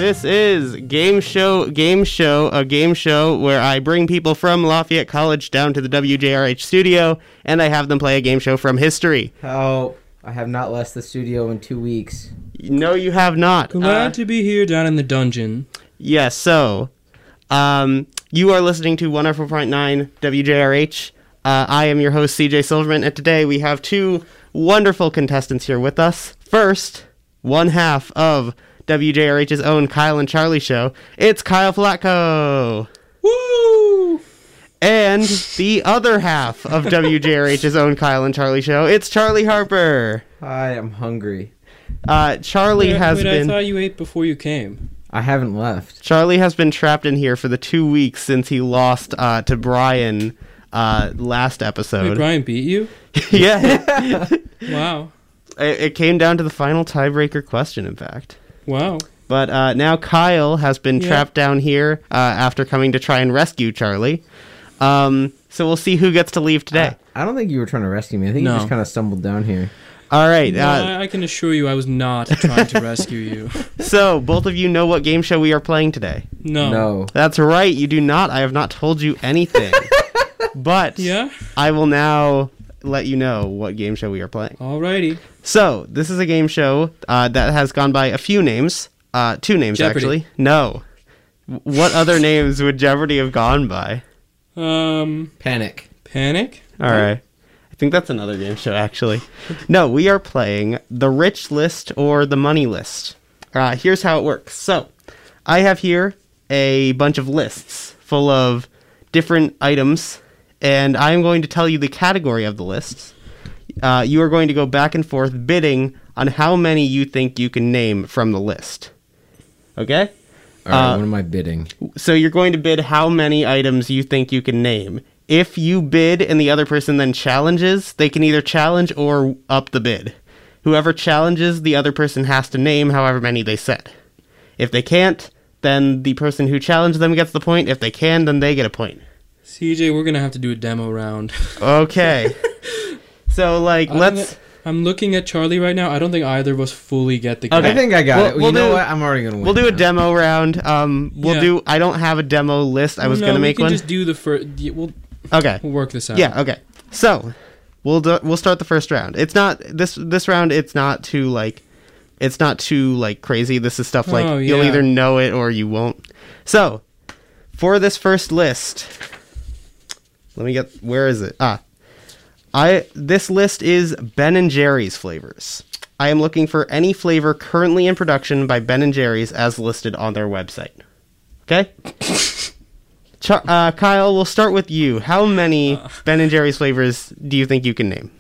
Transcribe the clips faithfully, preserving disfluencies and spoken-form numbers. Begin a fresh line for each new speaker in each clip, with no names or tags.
This is Game Show, Game Show, a game show where I bring people from Lafayette College down to the W J R H studio, and I have them play a game show from history.
Oh, I have not left the studio in two weeks.
No, you have not.
Glad
Uh,
to be here down in the dungeon.
Yes, so, um, you are listening to one oh four point nine W J R H. Uh, I am your host, C J Silverman, and today we have two wonderful contestants here with us. First, one half of W J R H's own Kyle and Charlie show. It's Kyle Flatko.
Woo!
And the other half of W J R H's own Kyle and Charlie show. It's Charlie Harper.
Hi, I'm hungry.
Uh, Charlie
wait,
has
wait,
been...
I thought you ate before you came.
I haven't left.
Charlie has been trapped in here for the two weeks since he lost uh, to Brian uh, last episode.
Wait, Brian beat you?
Yeah.
Wow.
It, it came down to the final tiebreaker question, in fact.
Wow.
But uh, now Kyle has been
Yeah.
trapped down here uh, after coming to try and rescue Charlie. Um, so we'll see who gets to leave today.
I, I don't think you were trying to rescue me. I think
No.
you just kind of stumbled down here.
All right.
No,
Uh,
I, I can assure you I was not trying to rescue you.
so both of you know what game show we are playing today.
No.
No.
That's right. You do not. I have not told you anything. But
Yeah?
I will now let you know what game show we are playing.
Alrighty.
So, this is a game show uh, that has gone by a few names. Uh, two names,
Jeopardy.
actually. No. W- What other names would Jeopardy have gone by?
Um,
Panic.
Panic?
All right. I think that's another game show, actually. No, we are playing the Rich List or the Money List. Uh, here's how it works. So, I have here a bunch of lists full of different items, and I'm going to tell you the category of the lists. Uh, you are going to go back and forth bidding on how many you think you can name from the list. Okay?
All right,
Uh,
what am I bidding?
So you're going to bid how many items you think you can name. If you bid and the other person then challenges, they can either challenge or up the bid. Whoever challenges, the other person has to name however many they said. If they can't, then the person who challenged them gets the point. If they can, then they get a point.
C J, we're gonna have to do a demo round.
Okay. So, like,
I don't
let's...
thi- I'm looking at Charlie right now. I don't think either of us fully get the game.
Okay.
I think I got
We'll-
it.
we'll
you know
do-
what? I'm already gonna win.
We'll do a
now.
demo round. Um, we'll
Yeah.
do... I don't have a demo list. I was
no,
going to
we
make
can
one.
just do the first... We'll,
Okay.
we'll work this out.
Yeah, okay. So, we'll do, we'll start the first round. It's not this this round it's not too like it's not too like crazy. This is stuff like
Oh,
you'll
yeah.
either know it or you won't. So, for this first list, let me get where is it? Ah. I this list is Ben and Jerry's flavors. I am looking for any flavor currently in production by Ben and Jerry's as listed on their website. Okay? Char- uh, Kyle, we'll start with you. How many
Uh.
Ben and Jerry's flavors do you think you can name?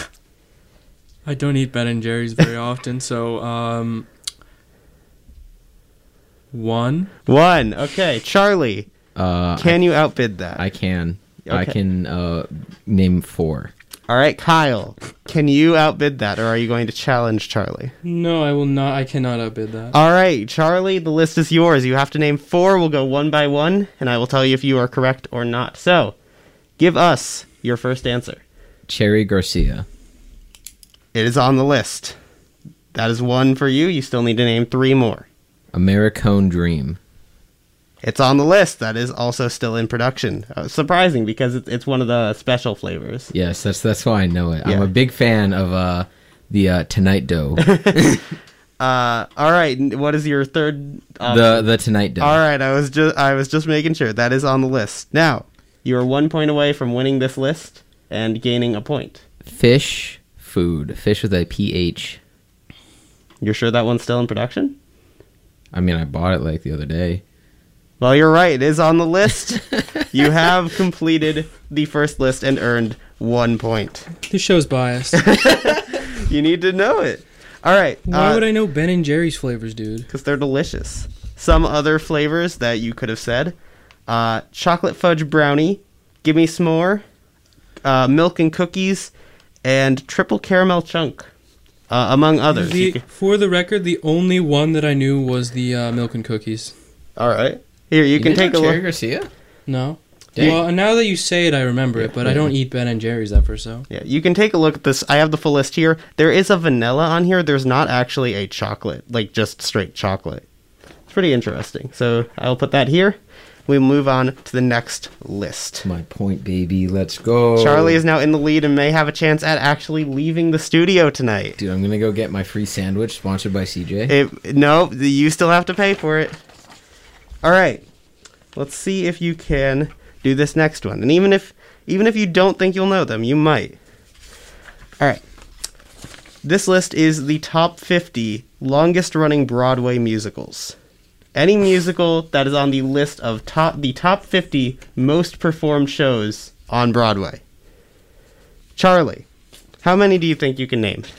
I don't eat Ben and Jerry's very often, so, um... One?
One. Okay. Charlie,
Uh,
can you outbid that?
I can. I
Okay.
can uh, name four.
All right, Kyle, can you outbid that, or are you going to challenge Charlie?
No, I will not. I cannot outbid that.
All right, Charlie, the list is yours. You have to name four. We'll go one by one, and I will tell you if you are correct or not. So, give us your first answer.
Cherry Garcia.
It is on the list. That is one for you. You still need to name three more.
Americone Dream.
It's on the list. That is also still in production. Uh, surprising because it's it's one of the special flavors.
Yes, that's that's why I know it.
Yeah.
I'm a big fan of uh, the uh, Tonight Dough.
Uh, all right. n- What is your third? option?
the the Tonight Dough.
All right. I was just I was just making sure that is on the list. Now you are one point away from winning this list and gaining a point.
Fish food. Fish with a P H.
You're sure that one's still in production?
I mean, I bought it like the other day.
Well, you're right. It is on the list. You have completed the first list and earned one point.
This show's biased.
You need to know it. All right.
Why would I know Ben and Jerry's flavors, dude?
Because they're delicious. Some other flavors that you could have said. Uh, chocolate fudge brownie, gimme s'more, uh, milk and cookies, and triple caramel chunk, uh, among others.
The,
You could-
for the record, the only one that I knew was the uh, milk and cookies.
all right. Here, you, can take a
Cherry
look.
Garcia?
No.
Dang.
Well, now that you say it, I remember it, but I don't eat Ben and Jerry's ever, so.
Yeah, you can take a look at this. I have the full list here. There is a vanilla on here. There's not actually a chocolate, like just straight chocolate. It's pretty interesting. So I'll put that here. We move on to the next list.
My point, baby. Let's go.
Charlie is now in the lead and may have a chance at actually leaving the studio tonight.
Dude, I'm going to go get my free sandwich sponsored by C J.
It, no, you still have to pay for it. All right. Let's see if you can do this next one. And even if even if you don't think you'll know them, you might. All right. This list is the top fifty longest running Broadway musicals. Any musical that is on the list of top the top fifty most performed shows on Broadway. Charlie, how many do you think you can name?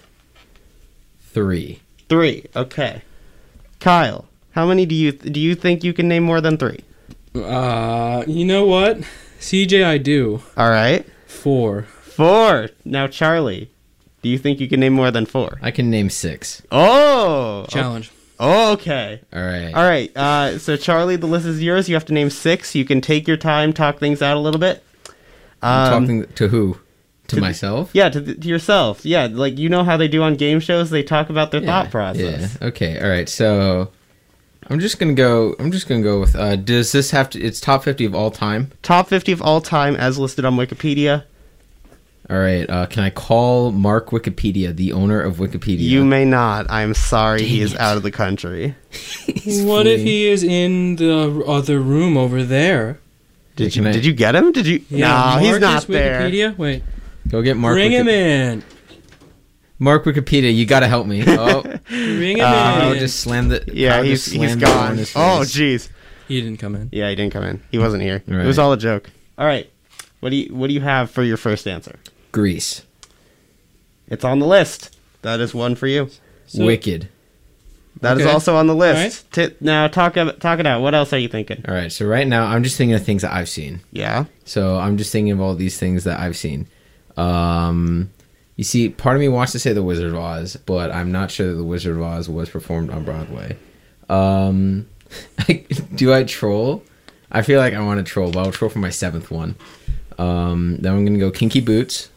Three.
Three. Okay. Kyle, how many do you do you think you can name more than three?
Uh, you know what? C J, I do.
All right.
Four.
Four. Now, Charlie, do you think you can name more than four?
I can name six.
Oh.
Challenge.
Oh, okay.
All right.
All right. Uh, so, Charlie, the list is yours. You have to name six. You can take your time, talk things out a little bit. Um,
Talking to who? To,
to
myself?
Yeah, to, to yourself. Yeah, like you know how they do on game shows. They talk about their
Yeah,
thought process.
Yeah. Okay. All right. So I'm just gonna go. I'm just gonna go with. Uh, does this have to? It's top fifty of all time.
Top fifty of all time, as listed on Wikipedia.
All right. Uh, can I call Mark Wikipedia, the owner of Wikipedia?
You may not. I'm sorry,
Dang
he is
it.
out of the country.
What if he is in the other room over there?
Did
Can
you
I-
did you get him? Did you? no, he's not
Marcus
there.
Wikipedia? Wait.
Go get Mark.
Bring him
Wiki-
in.
Mark Wikipedia. You gotta help me. Oh,
Bring him
Uh,
I'll
in.
just slam the.
Yeah,
I'll
he's
just
he's
slam the door
gone.
in his
Oh,
face.
jeez.
He didn't come in.
Yeah, he didn't come in. He wasn't here. It was
Right.
all a joke. All right. What do you what do you have for your first answer?
Grease.
It's on the list. That is one for you.
So-
Wicked.
That is
Okay.
also on the list. Ti- now talk ab- talk it out. What else are you thinking?
All right. So right now, I'm just thinking of things that I've seen.
Yeah.
So I'm just thinking of all these things that I've seen. Um, you see, part of me wants to say The Wizard of Oz, but I'm not sure that The Wizard of Oz was performed on Broadway. Um, do I troll? I feel like I want to troll, but I'll troll for my seventh one. Um, then I'm going to go Kinky Boots,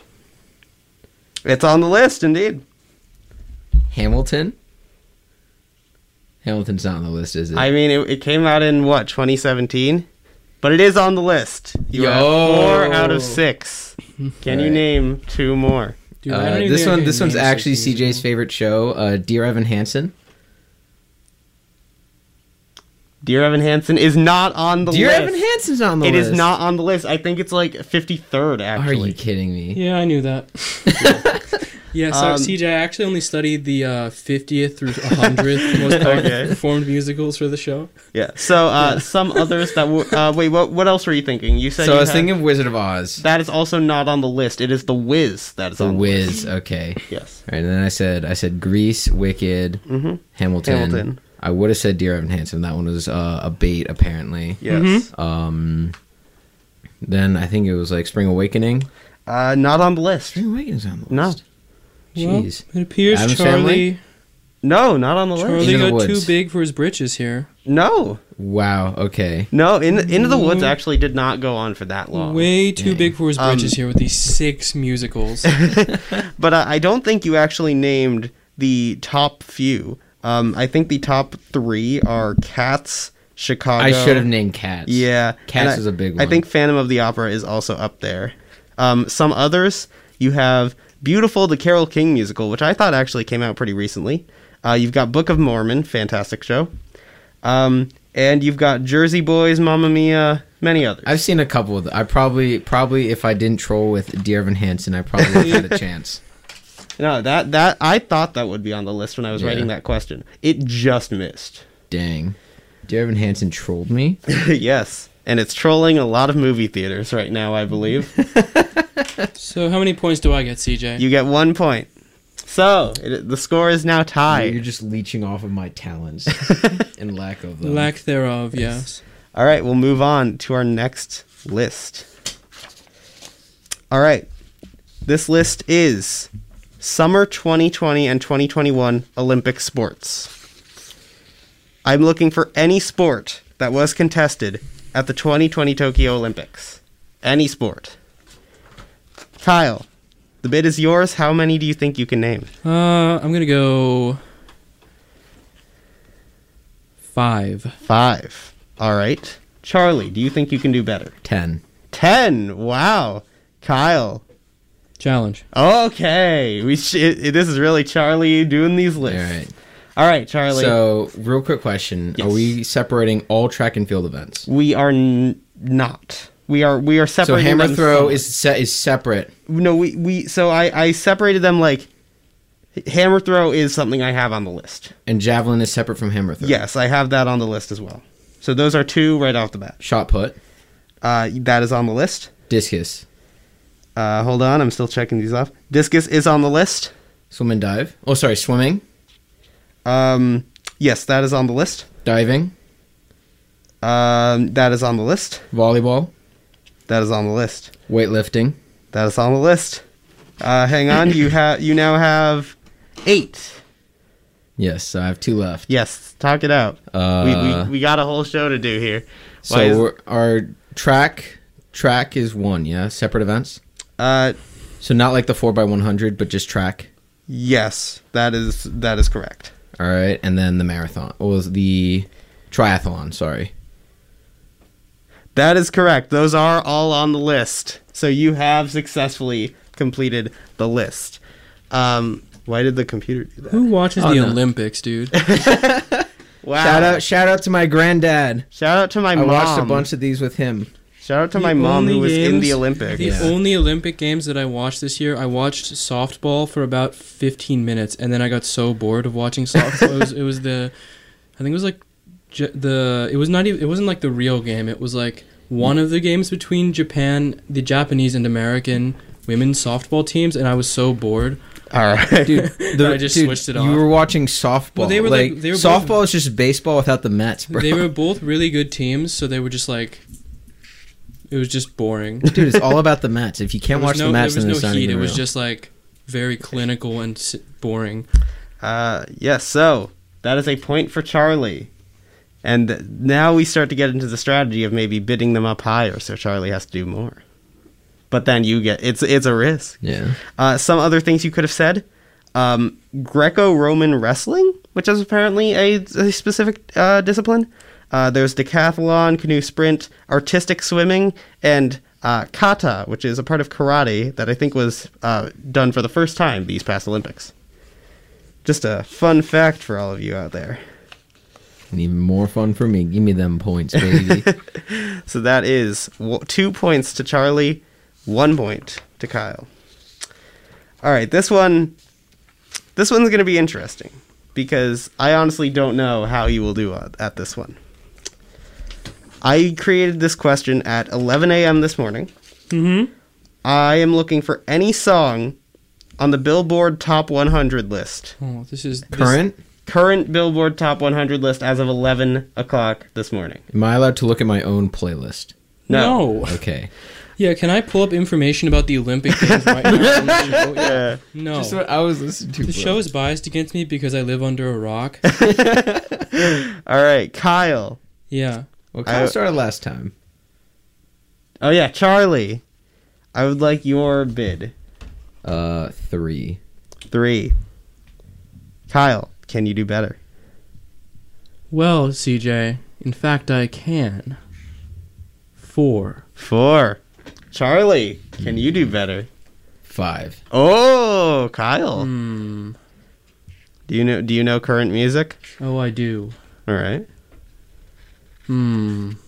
It's on the list, indeed.
Hamilton. Hamilton's not on the list, is it?
I mean, it, it came out in what twenty seventeen, but it is on the list. You have
Yo.
four out of six. Can you
Right.
name two more?
Dude, I
Uh,
don't even
this
think I
one,
can
this one's
name
actually
six
C J's
musicals.
favorite show, uh, Dear Evan Hansen.
Dear Evan Hansen is not on the
Dear
list.
Evan Hansen's not on the
It
list.
is not on the list. I think it's like fifty-third,
Are
actually.
you kidding me?
Yeah, I knew that. Yeah, so
Um,
C J, I actually only studied the uh, fiftieth through one hundredth most
Okay.
performed musicals for the show.
Yeah. So uh, some others that were. Uh, wait, what? What else were you thinking? You said
So
you
I was
had-
thinking of Wizard of Oz.
that is also not on the list. It is the Wiz that is
The
on
Wiz, okay.
the list. Yes.
All right, and then I said I said Grease, Wicked,
Mm-hmm.
Hamilton.
Hamilton.
I would have said Dear Evan Hansen. That one was uh, a bait, apparently.
Yes.
Mhm.
Um, then I think it was like Spring Awakening.
Uh, not on the list.
Spring Awakening's on the
No.
list.
Well,
Jeez.
it appears
Addams
Charlie
Family?
No, not on the list.
Charlie
Into the
got too
Woods.
big for his britches here.
No,
Wow. Okay.
no. In Into the Woods
No.
actually did not go on for that long.
Way too
Dang.
big for his
Um,
britches here with these six musicals.
But uh, I don't think you actually named the top few. Um, I think the top three are Cats, Chicago.
I should have named Cats.
Yeah,
Cats
and I-
is a big
I
one.
think Phantom of the Opera is also up there. Um, some others, you have Beautiful, the Carole King musical, which I thought actually came out pretty recently. Uh, you've got Book of Mormon, fantastic show. Um, and you've got Jersey Boys, Mamma Mia, many others.
I've seen a couple of them. I probably, probably, if I didn't troll with Dear Evan Hansen, I probably would have had a chance.
No, that that I thought that would be on the list when I was
Yeah.
writing that question. It just missed.
Dang. Dear Evan Hansen trolled me.
Yes, and it's trolling a lot of movie theaters right now, I believe.
So how many points do I get, C J?
You get one point. So it, the score is now
You're
tied.
just leeching off of my talents and lack of them.
Lack thereof, yes.
All right, we'll move on to our next list. All right, this list is Summer twenty twenty and twenty twenty-one Olympic sports. I'm looking for any sport that was contested at the twenty twenty Tokyo Olympics. Any sport. Kyle, the bid is yours. How many do you think you can name?
Uh, I'm gonna go Five.
Five. All right. Charlie, do you think you can do better?
ten.
Ten. Wow. Kyle.
Challenge.
Okay. We sh- it, this is really Charlie doing these
All
lists.
right.
All right, Charlie.
So, real quick question:
Yes.
Are we separating all track and field events?
we are n- not. We are we are
So,
separating
hammer
them
throw
somewhat.
is se- is separate.
No, we, we so I, I separated them like hammer throw is something I have on the list.
And javelin is separate from hammer throw.
Yes, I have that on the list as well. So those are two right off the bat.
Shot put,
Uh, that is on the list.
discus,
Uh, hold on, I'm still checking these off. Discus is on the list.
swim and dive. Oh, sorry, swimming,
Um, yes, that is on the list.
diving,
Um, that is on the list.
volleyball,
That is on the list.
weightlifting.
That is on the list. Uh, hang on, you have you now have eight.
Yes, I have two left.
Yes, talk it out.
Uh,
we, we we got a whole show to do here.
so
Why is-
we're, our track track is one. Yeah, separate events.
uh,
So not like the four by one hundred, but just track.
yes, that is that is correct.
All right, and then the marathon. What was the triathlon? Sorry.
That is correct. Those are all on the list. So you have successfully completed the list. Um, why did the computer do that?
Who watches
Oh,
the
no.
Olympics, dude?
Wow.
Shout out! Shout out to my granddad.
Shout out to my
I
mom.
watched a bunch of these with him.
Shout out to
The
my mom who
only
was in the
games-
Olympics.
The
Yeah.
only Olympic games that I watched this year, I watched softball for about fifteen minutes, and then I got so bored of watching softball. it was it was the, I think it was like, J- the it was not even it wasn't like the real game. It was like one of the games between Japan, the Japanese and American women's softball teams, and I was so bored.
All right.
Dude,
I just switched it
You
off.
were watching softball.
Well, they were
like,
like- they were
softball
both-
is just baseball without the Mets, bro.
They were both really good teams, so they were just like, it was just boring.
Dude, it's all about the Mets. If you can't
There was
watch
no,
the Mets,
there
then
was
it's
no
not
heat.
even
It was
real.
just like very clinical and s- boring.
Uh, yes, so that is a point for Charlie. And th- now we start to get into the strategy of maybe bidding them up higher so Charlie has to do more. But then you get, it's it's a risk.
Yeah.
Uh, some other things you could have said. Um, Greco-Roman wrestling, which is apparently a, a specific uh, discipline. Uh, there's decathlon, canoe sprint, artistic swimming, and uh, kata, which is a part of karate that I think was uh, done for the first time these past Olympics. Just a fun fact for all of you out there.
And even more fun for me. Give me them points, baby.
So that is w- two points to Charlie, one point to Kyle. All right, this one, this one's going to be interesting because I honestly don't know how you will do at, at this one. I created this question at eleven a.m. this morning.
Mm-hmm.
I am looking for any song on the Billboard Top one hundred list.
Oh, this is this-
Current?
Current Billboard Top one hundred list as of eleven o'clock this morning.
Am I allowed to look at my own playlist?
No.
No.
Okay.
Yeah, can I pull up information about the Olympic Games right now? on the show?
Yeah.
No.
Just what I was listening to.
The show is biased against me because I live under a rock.
All right, Kyle.
Yeah.
Well, Kyle
I-
started last time.
Oh yeah, Charlie. I would like your bid.
Uh, three.
Three. Kyle, can you do better?
Well, C J, in fact, I can. Four.
Four. Charlie, can you do better?
Five.
Oh, Kyle.
Hmm.
Do you know do you know current music?
Oh, I do.
All right.
Hmm.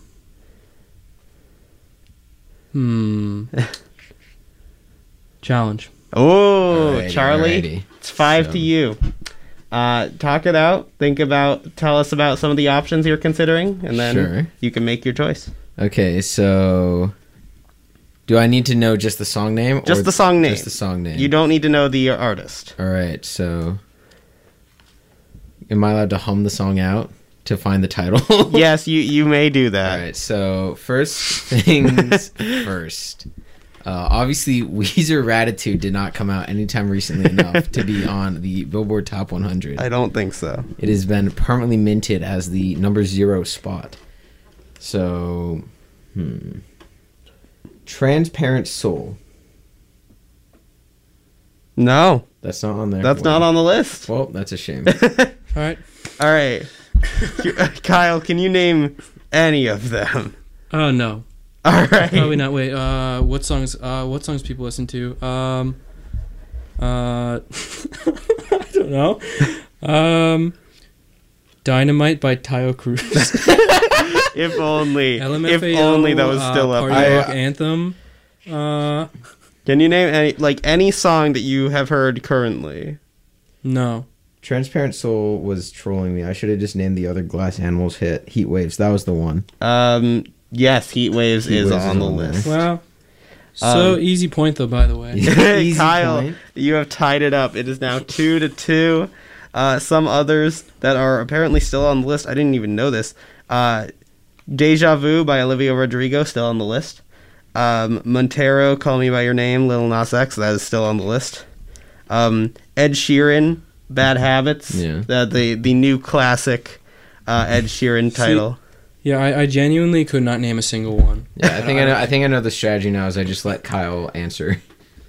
Hmm. Challenge.
Oh,
Alrighty,
Charlie.
alrighty.
It's five
So-
to you. Uh, talk it out. Think about. Tell us about some of the options you're considering, and then
Sure.
you can make your choice.
Okay, so do I need to know just the song name?
Just
or
the song name.
Just the song name.
You don't need to know the artist.
All right, so am I allowed to hum the song out to find the title?
Yes, you you may do that.
All right, so first things first. Uh, obviously, Weezer Ratitude did not come out anytime recently enough to be on the Billboard Top one hundred.
I don't think so.
It has been permanently minted as the number zero spot. So, hmm. Transparent Soul.
No,
That's not on there.
that's not on the list.
Well, that's a shame.
All right.
All right, Kyle, can you name any of them?
Oh no.
All right.
Probably not. Wait. Uh, what songs? Uh, what songs people listen to? Um, uh, I don't know. Um, Dynamite by Tayo Cruz.
If only.
L M F A O,
If only that was still
uh,
up.
Party
I-
Rock Anthem. Uh,
Can you name any like any song that you have heard currently?
no.
Transparent Soul was trolling me. I should have just named the other Glass Animals hit, Heat Waves. That was the one.
Um. Yes, Heat Waves
Heat
is
Waves
on
is
the
on there.
list.
Wow. So
Um,
easy point though. By the way.
Easy
Kyle,
point.
you have tied it up. It is now two to two. Uh, some others that are apparently still on the list. I didn't even know this. Uh, Deja Vu by Olivia Rodrigo still on the list. Um, Montero, Call Me by Your Name, Lil Nas X, that is still on the list. Um, Ed Sheeran, Bad Habits,
Yeah.
the the the new classic uh, Ed Sheeran title.
Yeah, I, I genuinely could not name a single one.
Yeah, I think I know. I think I know the strategy now. Is I just let Kyle answer.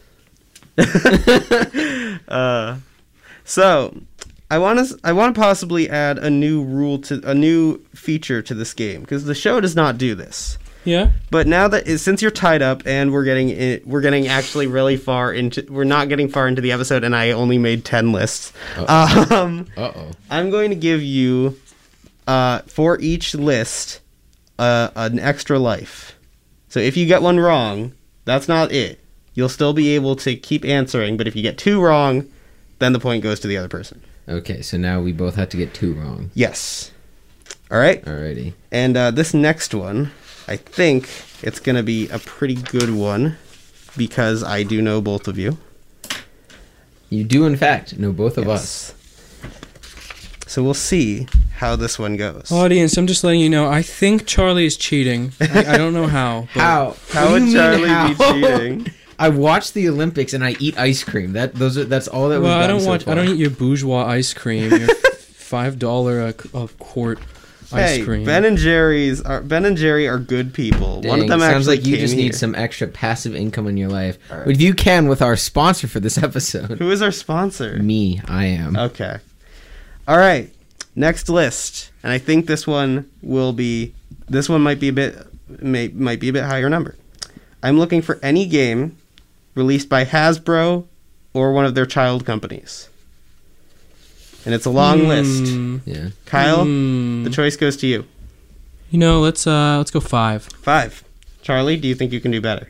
uh, so I want to I want to possibly add a new rule to a new feature to this game because the show does not do this.
Yeah.
But now that since you're tied up and we're getting it, we're getting actually really far into we're not getting far into the episode and I only made ten lists.
Uh-oh.
Um,
Uh oh.
I'm going to give you uh, for each list uh, an extra life. So if you get one wrong, that's not it. You'll still be able to keep answering, but if you get two wrong, then the point goes to the other person.
Okay, so now we both have to get two wrong.
Yes. All right.
Alrighty.
And uh, this next one, I think it's going to be a pretty good one because I do know both of you.
You do, in fact, know both of us.
So we'll see how this one goes.
Audience, I'm just letting you know. I think Charlie is cheating. I, I don't know how. but-
How?
How
What
would
do you mean
Charlie
how?
be cheating?
I watch the Olympics and I eat ice cream. That those are that's all that we've
Well, I
gotten
don't
so
watch.
far.
I don't eat your bourgeois ice cream. Your five dollar a, a quart ice
Hey,
cream.
Ben and Jerry's are Ben and Jerry are good people. One of
Dang,
them
sounds
actually
like you
came
just
here.
need some extra passive income in your life.
Alright.
If you can with our sponsor for this episode.
Who is our sponsor?
Me, I am.
Okay. All right. Next list, and I think this one will be. This one might be a bit. May might be a bit higher number. I'm looking for any game released by Hasbro or one of their child companies, and it's a long list.
Hmm.
Yeah.
Kyle,
Hmm.
the choice goes to you.
You know, let's uh, let's go five.
Five. Charlie, do you think you can do better?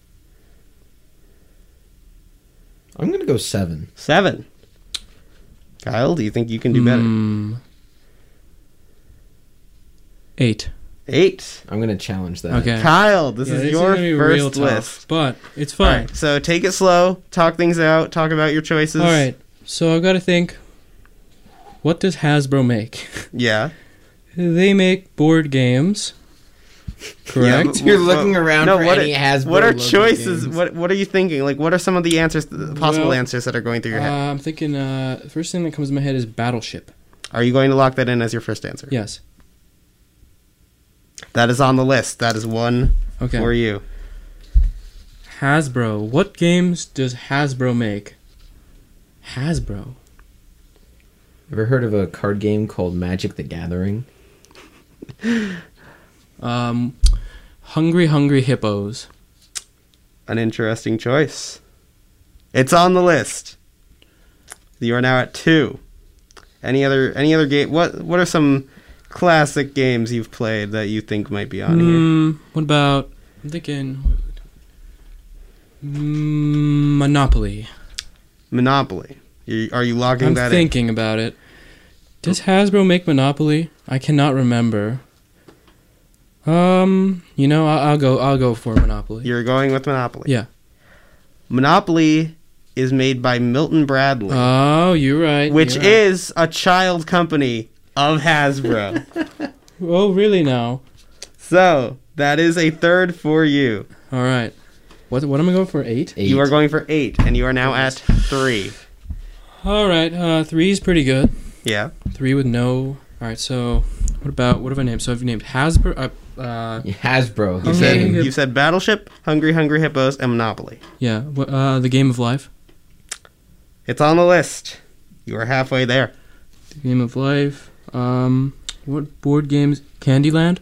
I'm gonna go seven.
Seven. Kyle, do you think you can do better?
Hmm. Eight.
Eight.
I'm gonna challenge that.
Okay.
Kyle, this
Yeah,
is
this
your
gonna be real
first
tough,
list.
but it's
All
fine.
right, so take it slow, talk things out, talk about your choices.
All right. So I've got to think. What does Hasbro make?
Yeah.
They make board games. Correct.
but-
You're
Well,
looking around
no,
for
what
any
are,
Hasbro
What are
logo
choices?
games.
What What are you thinking? Like, what are some of the answers, the possible
Well,
answers that are going through your
Uh,
head?
I'm thinking. Uh, the first thing that comes to my head is Battleship.
Are you going to lock that in as your first answer?
Yes.
That is on the list. That is one
Okay.
for you.
Hasbro. What games does Hasbro make? Hasbro.
Ever heard of a card game called Magic the Gathering?
Um, Hungry Hungry Hippos.
An interesting choice. It's on the list. You are now at two. Any other Any other game? What What are some classic games you've played that you think might be on here?
Hmm. What about? I'm thinking. Mm, Monopoly.
Monopoly. You- Are you logging
I'm
that
thinking about it. Does Hasbro make Monopoly? I cannot remember. Um, you know, I'll, I'll go. I'll go for
in?
Monopoly.
You're going with Monopoly.
Yeah.
Monopoly is made by Milton Bradley,
Oh, you're right.
which
you're right.
is a child company of Hasbro.
Oh, really? Now.
So that is a third for you.
All right. What? What am I going for? Eight.
Eight.
You are going for eight, and you are now at three.
All right. Uh, three is pretty good.
Yeah.
Three with no. All right. So, what about what have I named? So I've named Hasbro. Uh, uh
Hasbro.
You
the
said
game.
you said Battleship, Hungry Hungry Hippos, and Monopoly.
yeah. wh- Uh, the Game of Life.
It's on the list. You are halfway there.
The Game of Life. Um, What board games? Candyland?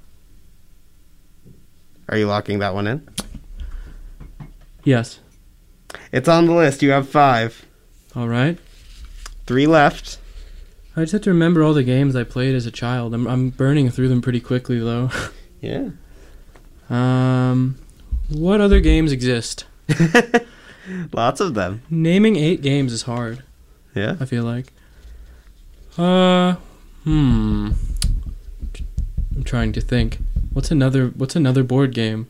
Are you locking that one in?
Yes.
It's on the list. You have five.
All right.
Three left.
I just have to remember all the games I played as a child. I'm I'm burning through them pretty quickly though.
Yeah.
Um, what other games exist?
Lots of them.
Naming eight games is hard.
Yeah.
I feel like. Uh, hmm. I'm trying to think. What's another What's another board game?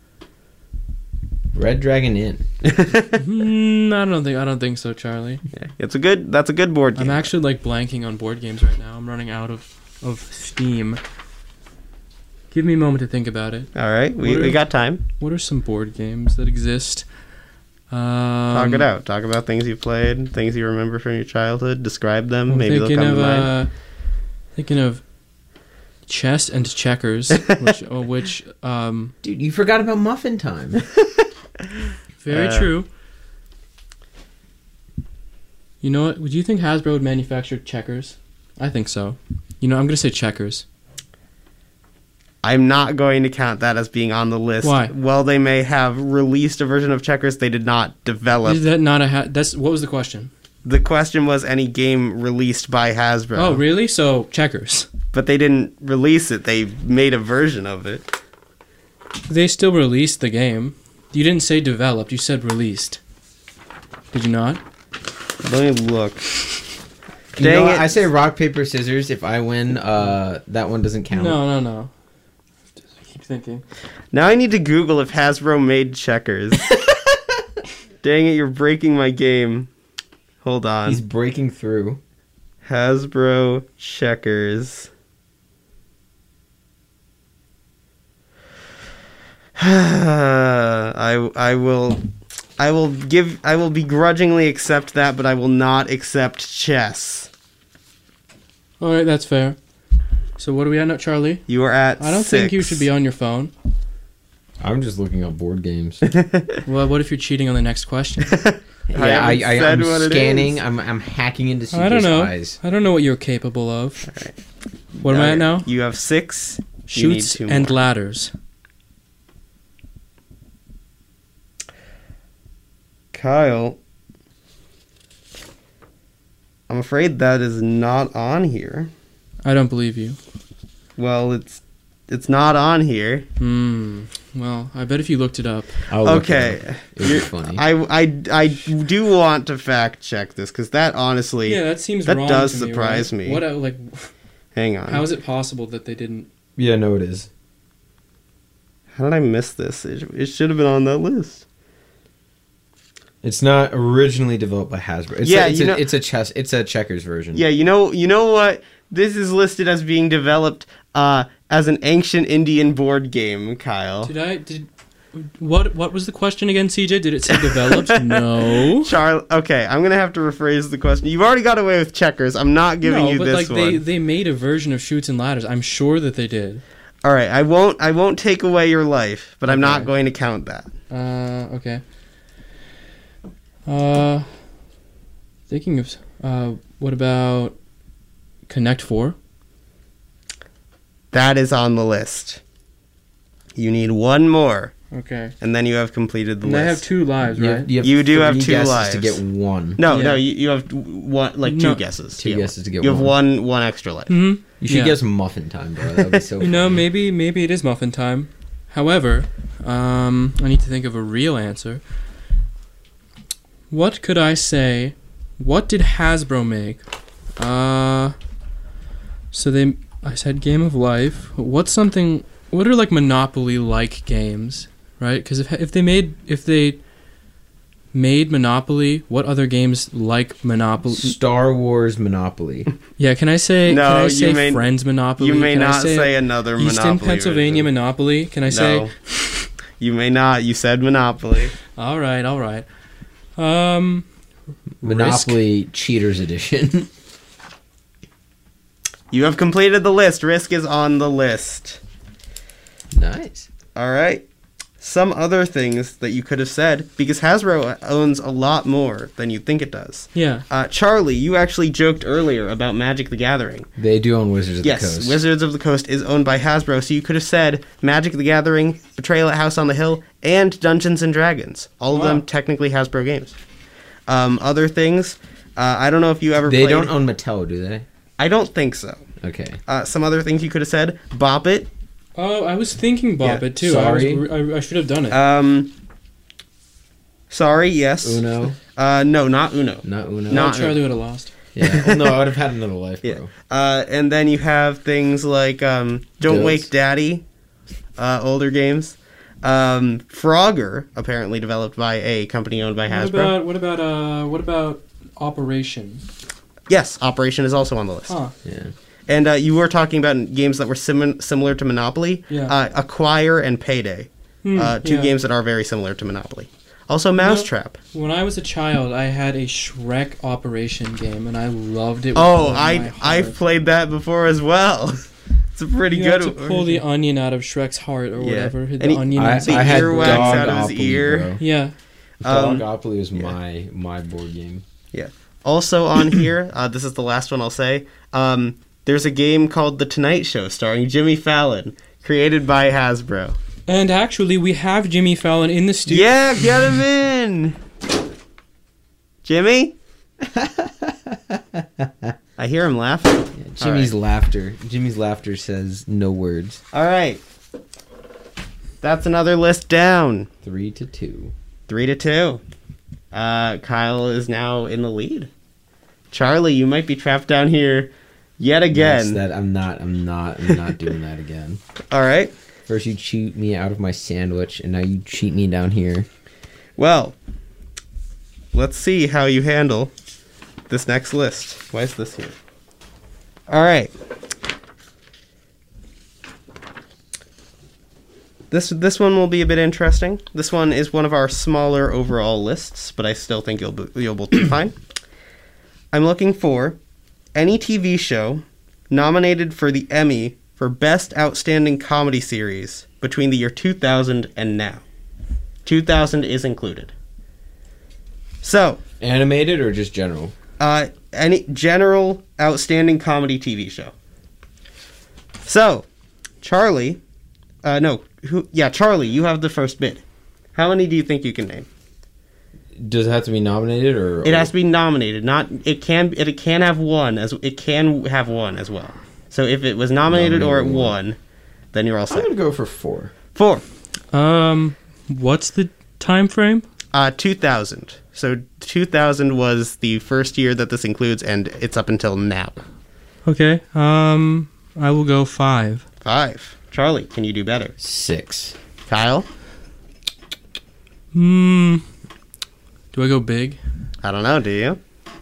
Red Dragon Inn.
Hmm, I don't think I don't think so, Charlie.
Yeah, it's a good. That's a good board game.
I'm actually like blanking on board games right now. I'm running out of of steam. Give me a moment to think about it.
All right, we,
What are-
we got time.
What are some board games that exist? Um,
Talk it out. Talk about things you played, things you remember from your childhood. Describe them.
I'm
Maybe they'll
thinking
come
of
to mind.
uh, thinking of chess and checkers, which uh, which um,
Dude, you forgot about Muffin Time.
very
Uh,
true. You know what? Would you think Hasbro would manufacture checkers? I think so. You know, I'm gonna say checkers.
I'm not going to count that as being on the list.
Why?
Well, they may have released a version of checkers. They did not develop.
Is that not a? Ha- that's what was the question?
The question was any game released by Hasbro.
Oh, really? So checkers.
But they didn't release it. They made a version of it.
They still released the game. You didn't say developed. You said released. Did you not?
Let me look.
You
Dang
know what?
it.
I say rock, paper, scissors. If I win, uh, that one doesn't count.
No, no, no. Just keep thinking.
Now I need to Google if Hasbro made checkers. Dang it, you're breaking my game. Hold on.
He's breaking through.
Hasbro checkers. I I will I will give I will begrudgingly accept that, but I will not accept chess.
All right, that's fair. So what are we at now, Charlie?
You are at
I don't think you should be on your phone.
I'm just looking up board games.
Well, what if you're cheating on the next question?
Yeah, I,
haven't
I,
said
I'm
what it
scanning.
is.
I'm, I'm hacking into C J's
I don't know.
eyes.
I don't know what you're capable of.
All right.
What am I at now?
You have six. You need
Shoots
two
and
more.
ladders.
Kyle, I'm afraid that is not on here.
I don't believe you.
Well, it's it's not on here.
Hmm. Well, I bet if you looked it up.
I'll look it
Okay.
up. It would be
You're-
funny.
I, I, I do want to fact check this because that honestly,
Yeah, that seems
that
wrong
does
to me,
surprise
right?
me.
What? uh, Like,
hang on.
how is it possible that they didn't?
yeah, no, it is.
How did I miss this? It, it should have been on that list.
It's not originally developed by Hasbro. It's
Yeah,
a, it's,
you
a,
know-
it's a chess. It's a checkers version.
Yeah, you know, you know what? This is listed as being developed uh, as an ancient Indian board game, Kyle.
Did I? Did? What? What was the question again, C J? Did it say developed? No.
Charlie, okay, I'm gonna have to rephrase the question. You've already got away with checkers. I'm not giving
no,
you
but
this
like
one.
they they made a version of Shoots and Ladders. I'm sure that they did.
All right, I won't. I won't take away your life, but I'm not
Okay.
going to count that.
Uh, okay. Uh, thinking of uh, what about Connect Four?
That is on the list. You need one more,
Okay.
and then you have completed the
And I have
list.
two lives,
You,
right?
have, you, have
You do have
three
two
guesses
lives.
to get one.
no,
Yeah.
no, you, you have one, like two
No.
guesses.
Two
Yeah.
guesses to get
You have
one.
one, one extra life.
Mm-hmm.
You should
Yeah.
guess Muffin Time, bro. That would be so.
You know,
funny.
maybe maybe it is muffin time. However, um, I need to think of a real answer. What could I say? What did Hasbro make? Uh, so they. I said Game of Life. What's something? What are like Monopoly-like games, right? Because if if they made if they made Monopoly, what other games like Monopoly?
Star Wars Monopoly.
Yeah, can I say?
No,
can I
you
say
may-
Friends Monopoly?
You may
Can I
not say, another
Easton,
Monopoly.
Pennsylvania
version.
Monopoly. Can I
No,
say?
you may not. You said Monopoly.
All right, all right. Um,
Monopoly Cheaters Edition.
You have completed the list. Risk is on the list.
Nice.
All right. some other things that you could have said, because Hasbro owns a lot more than you think it does.
Yeah.
Uh, Charlie, you actually joked earlier about Magic the Gathering.
They do own Wizards of
Yes,
the Coast.
Wizards of the Coast is owned by Hasbro, so you could have said Magic the Gathering, Betrayal at House on the Hill, and Dungeons and Dragons. All of
Wow.
them technically Hasbro games. Um, other things, uh, I don't know if you ever
They
played...
don't own Mattel, do they?
I don't think so.
Okay.
Uh, some other things you could have said, Bop It.
Oh, I was thinking Bop
Yeah,
It too.
sorry.
I, was, I, I should have done it.
Um, sorry, yes.
Uno.
Uh, no, not Uno.
Not Uno.
no,
not-
Charlie would have lost.
Yeah. Well, no, I would have had another life, bro.
Yeah. Uh, and then you have things like um, Don't
Goats.
Wake Daddy, uh, older games. Um, Frogger, apparently developed by a company owned by
What
Hasbro.
about what about uh what about Operation?
Yes, Operation is also on the list.
Huh.
Yeah.
And uh, you were talking about games that were sim- similar to Monopoly.
Yeah.
Uh, Acquire and Payday.
Hmm,
uh, two
yeah.
games that are very similar to Monopoly. Also, Mousetrap.
When I was a child, I had a Shrek Operation game, and I loved it. With
Oh,
all of my
I
heart.
I've played that before as well. It's a pretty
you
good
had to pull the onion out of Shrek's heart or
Yeah.
whatever. The
And he-
onion.
I,
and
the
I had
earwax out of his
Dogopoly,
ear.
bro.
yeah.
Um,
Dogopoly was
yeah.
my my board game.
Also on here, uh, this is the last one I'll say. Um, there's a game called The Tonight Show starring Jimmy Fallon, created by Hasbro.
And actually, we have Jimmy Fallon in the studio.
Yeah, get him in, Jimmy. I hear him laughing.
Yeah, Jimmy's
All
laughter. Jimmy's laughter says no words.
All right, that's another list down.
Three to two.
Three to two. Uh, Kyle is now in the lead. Charlie, you might be trapped down here yet
Yes,
again.
that I'm not. I'm not. I'm not doing that again.
All right.
First you cheat me out of my sandwich, and now you cheat me down here.
Well, let's see how you handle this next list. Why is this here? All right. This this one will be a bit interesting. This one is one of our smaller overall lists, but I still think you'll be, you'll both be fine. I'm looking for any T V show nominated for the Emmy for Best Outstanding Comedy Series between the year two thousand and now. two thousand is included. So,
Animated or just general?
uh, any general outstanding comedy T V show. So, Charlie, uh, no, who? Yeah, Charlie, you have the first bid. How many do you think you can name?
Does it have to be nominated or?
It has to be nominated. Not it can it can have one as it can have one as well. So if it was nominated, or it
Nominated
won, then you're all
I'm
set.
gonna go for four.
Four.
Um, what's the time frame?
Uh, two thousand. So two thousand was the first year that this includes, and it's up until now.
Okay. Um, I will go five.
Five. Charlie, can you do better?
Six.
Kyle?
Hmm. Do I go big?
I don't know, do you?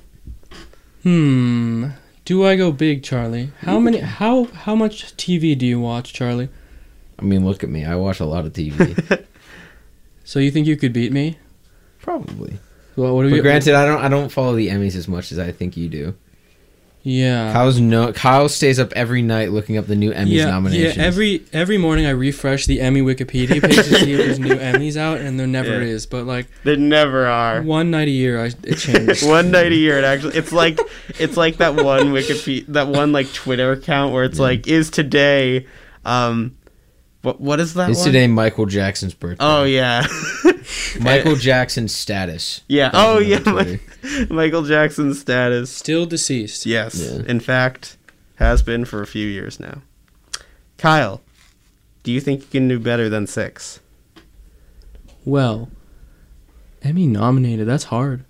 Hmm. Do I go big, Charlie? How many? How how much T V do you watch, Charlie?
I mean, look at me. I watch a lot of T V.
So you think you could beat me?
Probably.
Well, what do
But
we?
granted, I don't. I don't follow the Emmys as much as I think you do.
Yeah.
Kyle's no. Kyle stays up every night looking up the new Emmys
yeah,
nominations.
yeah. Every every morning I refresh the Emmy Wikipedia page to see if there's new Emmys out, and there never
Yeah.
is. But like
There never are.
one night a year, I it changes.
One night a year, it actually it's like it's like that one Wikipedia, that one like Twitter account where it's
Yeah.
like is today, um, what what is that?
It's
one?
today Michael Jackson's birthday.
Oh yeah,
Michael Jackson's status.
yeah.
That was
Oh
on
yeah,
Twitter.
Mi- Michael Jackson's status.
Still deceased.
Yes,
Yeah.
in fact, has been for a few years now. Kyle, do you think you can do better than six?
Well, Emmy nominated. That's hard.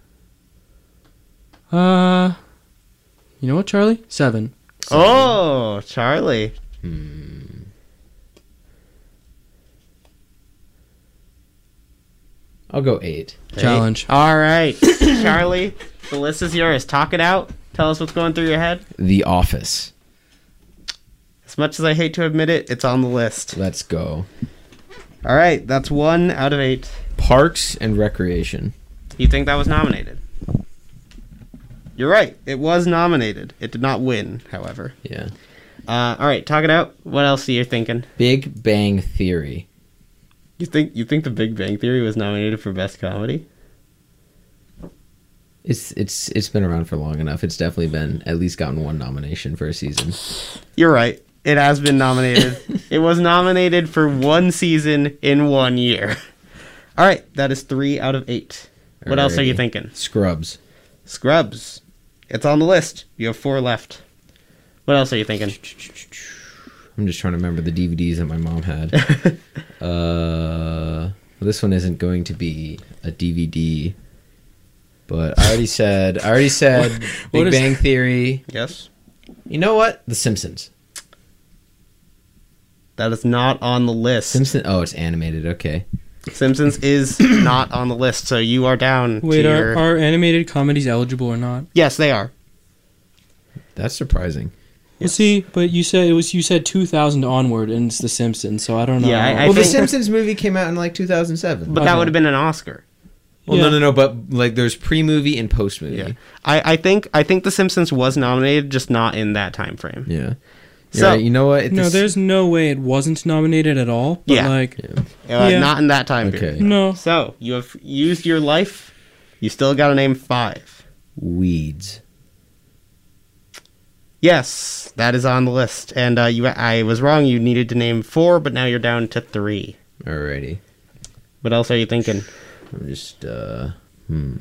Uh, you know what, Charlie? Seven.
Oh, Charlie.
Hmm. I'll go eight.
Challenge.
All right, Charlie, the list is yours. Talk it out. Tell us what's going through your head.
The Office.
As much as I hate to admit it, it's on the list.
Let's go.
All right, that's one out of eight.
Parks and Recreation.
You think that was nominated? You're right. It was nominated. It did not win, however.
Yeah.
Uh, all right, talk it out. What else are you thinking?
Big Bang Theory.
You think you think The Big Bang Theory was nominated for Best Comedy?
It's it's it's been around for long enough. It's definitely been at least gotten one nomination for a season.
You're right. It has been nominated. It was nominated for one season in one year. All right, that is three out of eight. What else are you
Alrighty.
thinking?
Scrubs.
Scrubs. It's on the list. You have four left. What else are you thinking?
I'm just trying to remember the D V Ds that my mom had. uh, well, this one isn't going to be a D V D, but I already said. I already said
What
Big
is-
Bang Theory.
Yes.
You know what? The Simpsons.
That is not on the list.
Simpson. Oh, it's animated. Okay.
Simpsons is not on the list, so you are down.
Wait,
to
are,
your...
are animated comedies eligible or not?
Yes, they are.
That's surprising.
Well, see, but you said it was you said two thousand onward, and it's The Simpsons, so I don't know.
Yeah, I- I
well, the
think-
Simpsons movie came out in like two thousand seven.
But that
Okay.
would have been an Oscar.
Well,
Yeah.
no, no, no. But like, there's pre-movie and post-movie.
Yeah.
Yeah.
I, I think I think The Simpsons was nominated, just not in that time frame.
Yeah.
So-
Right, you know what? It's
No, there's no way it wasn't nominated at all. But
Yeah.
like,
Yeah.
Uh,
Yeah.
Not in that time
Okay.
period.
no.
So you have used your life. You still got to name five.
Weeds.
Yes, that is on the list. And uh, you, I was wrong. You needed to name four, but now you're down to three.
Alrighty.
What else are you thinking?
I'm just uh hmm.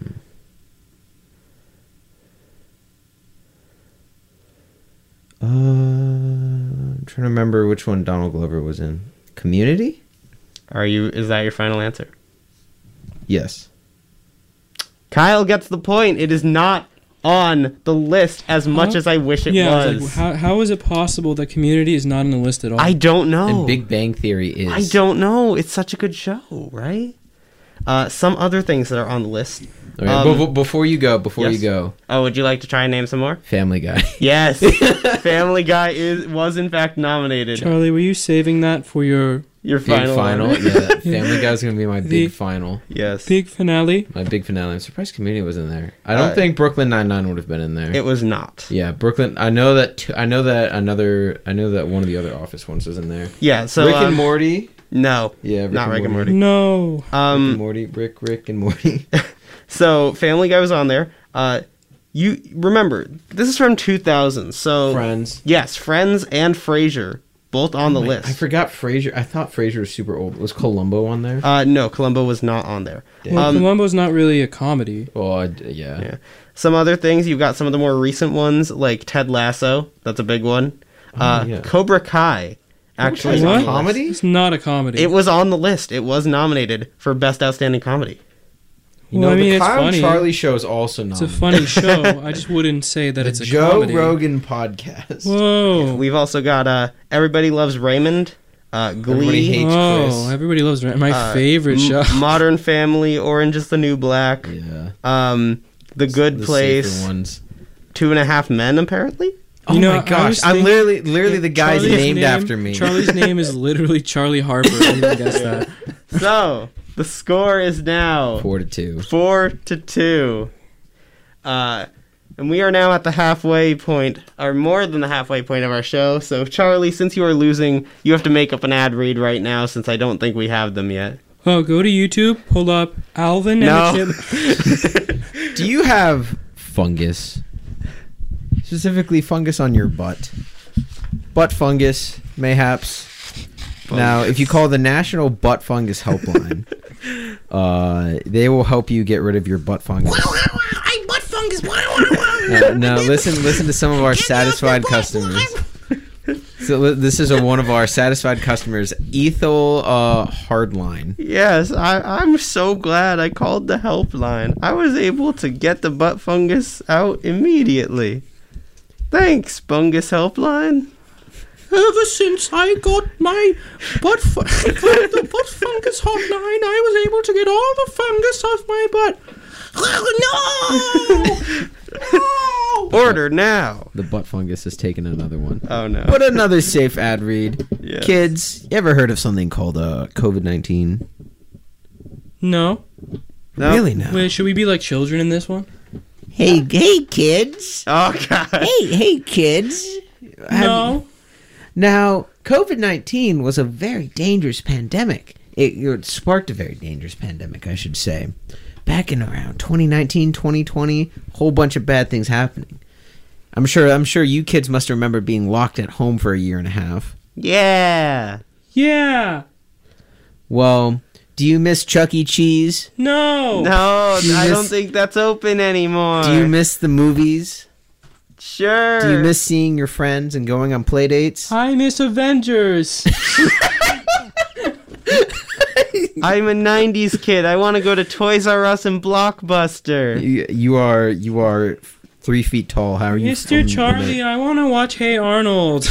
Uh, I'm trying to remember which one Donald Glover was in. Community?
Are you? Is that your final answer?
Yes.
Kyle gets the point. It is not on the list as much
Huh?
as I wish it
yeah, I
was.
was like, how how is it possible that Community is not on the list at all?
I don't know.
And Big Bang Theory is.
I don't know. It's such a good show, right? Uh, some other things that are on the list.
Okay,
Um,
but, but before you go, before
yes.
you go,
Oh, would you like to try and name some more?
Family Guy.
Yes, Family Guy is was in fact nominated.
Charlie, were you saving that for your
Your
Big
final,
final.
one.
Yeah, that Family Guy's gonna be my
The-
big final.
Yes,
big finale?
My big finale. I'm surprised Community was in there. I don't
Uh,
think Brooklyn Nine Nine would have been in there.
it was not.
Yeah, Brooklyn. I know that. T- I know that another. I know that one of the other Office ones was in there.
Yeah, so
Rick
um,
and Morty.
no,
Yeah, Rick
not
and
Rick and
Morty.
Morty.
No.
Rick and
Um,
Morty. Rick. Rick and Morty.
so Family Guy was on there. Uh, you remember this is from two thousand. So
Friends.
yes, Friends and Frasier both on the
Oh my-
list.
I forgot Frasier. I thought Frasier was super old. Was Columbo on there?
Uh, no, Columbo was not on there.
Damn.
Well,
Um,
Columbo's not really a comedy.
Oh, I d yeah.
Yeah. Some other things, you've got some of the more recent ones, like Ted Lasso. That's a big one. Uh,
Oh, yeah.
Cobra Kai. Actually,
Kai's
is
a
on the
comedy?
list.
It's not a comedy.
It was on the list. It was nominated for Best Outstanding Comedy.
You
Well,
know,
I mean,
the
it's
Kyle
funny.
and Charlie show is also
It's
nominated.
a funny show. I just wouldn't say that
the
it's a
Joe
comedy.
Rogan podcast.
Whoa.
We've also got uh, Everybody Loves Raymond, uh, Glee,
Everybody hates
Oh,
Chris.
everybody loves Ra- my
uh,
favorite
M-
show.
Modern Family, Orange is the New Black,
Yeah.
um, The Good
The
Place,
safer ones.
Two and a Half Men, apparently.
Oh
You know,
my
I
gosh!
was
I'm
think-
literally, literally the guy's
Charlie's
named
name-
after me.
Charlie's name is literally Charlie Harper. I didn't guess that.
So, the score is now
Four to two.
four to two. Uh, and we are now at the halfway point, or more than the halfway point of our show. So, Charlie, since you are losing, you have to make up an ad read right now, since I don't think we have them yet.
Oh, go to YouTube, pull up Alvin
No.
and the Chip.
Do you have fungus? Specifically, fungus on your butt. Butt fungus, mayhaps. Now, if you call the National Butt Fungus Helpline, uh, they will help you get rid of your butt fungus.
I butt fungus.
Uh, now, listen, listen to some of our satisfied customers. So li- this is a, one of our satisfied customers, Ethel uh, Hardline.
Yes, I, I'm so glad I called the helpline. I was able to get the butt fungus out immediately. Thanks, Bungus Helpline.
Ever since I got my butt, fu- the butt fungus hotline, I was able to get all the fungus off my butt. Oh, no! No!
Order now.
The butt fungus has taken another one.
Oh no.
But another safe ad read.
Yes.
Kids, you ever heard of something called uh, COVID nineteen?
No.
No.
Really now?
Wait, should we be like children in this one?
Hey, hey, kids.
Oh god.
Hey, hey, kids.
No.
Now, COVID nineteen was a very dangerous pandemic.
it, it sparked a very dangerous pandemic, I should say. Back in around twenty nineteen, twenty twenty, a whole bunch of bad things happening. I'm sure I'm sure you kids must remember being locked at home for a year and a half.
Yeah.
Yeah.
Well, do you miss Chuck E. Cheese?
No.
No,
You
I
miss-
don't think that's open anymore.
Do you miss the movies?
Sure.
Do you miss seeing your friends and going on play dates?
I miss Avengers.
I'm a nineties kid. I want to go to Toys R Us and Blockbuster.
You, you are you are three feet tall. How are you?
Mister
from-
Charlie, I want to watch Hey Arnold.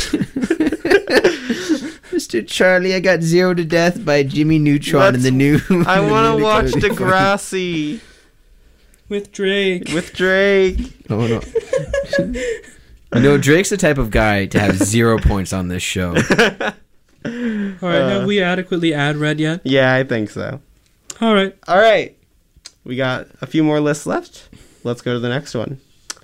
Mister Charlie, I got Zero to Death by Jimmy Neutron in the new.
I want to watch
Nickelodeon.
Degrassi
With Drake.
with Drake.
Oh no. I know Drake's the type of guy to have zero points on this show.
All right,
Uh,
have we adequately ad read yet?
Yeah, I think so.
All right.
All right. We got a few more lists left. Let's go to the next one.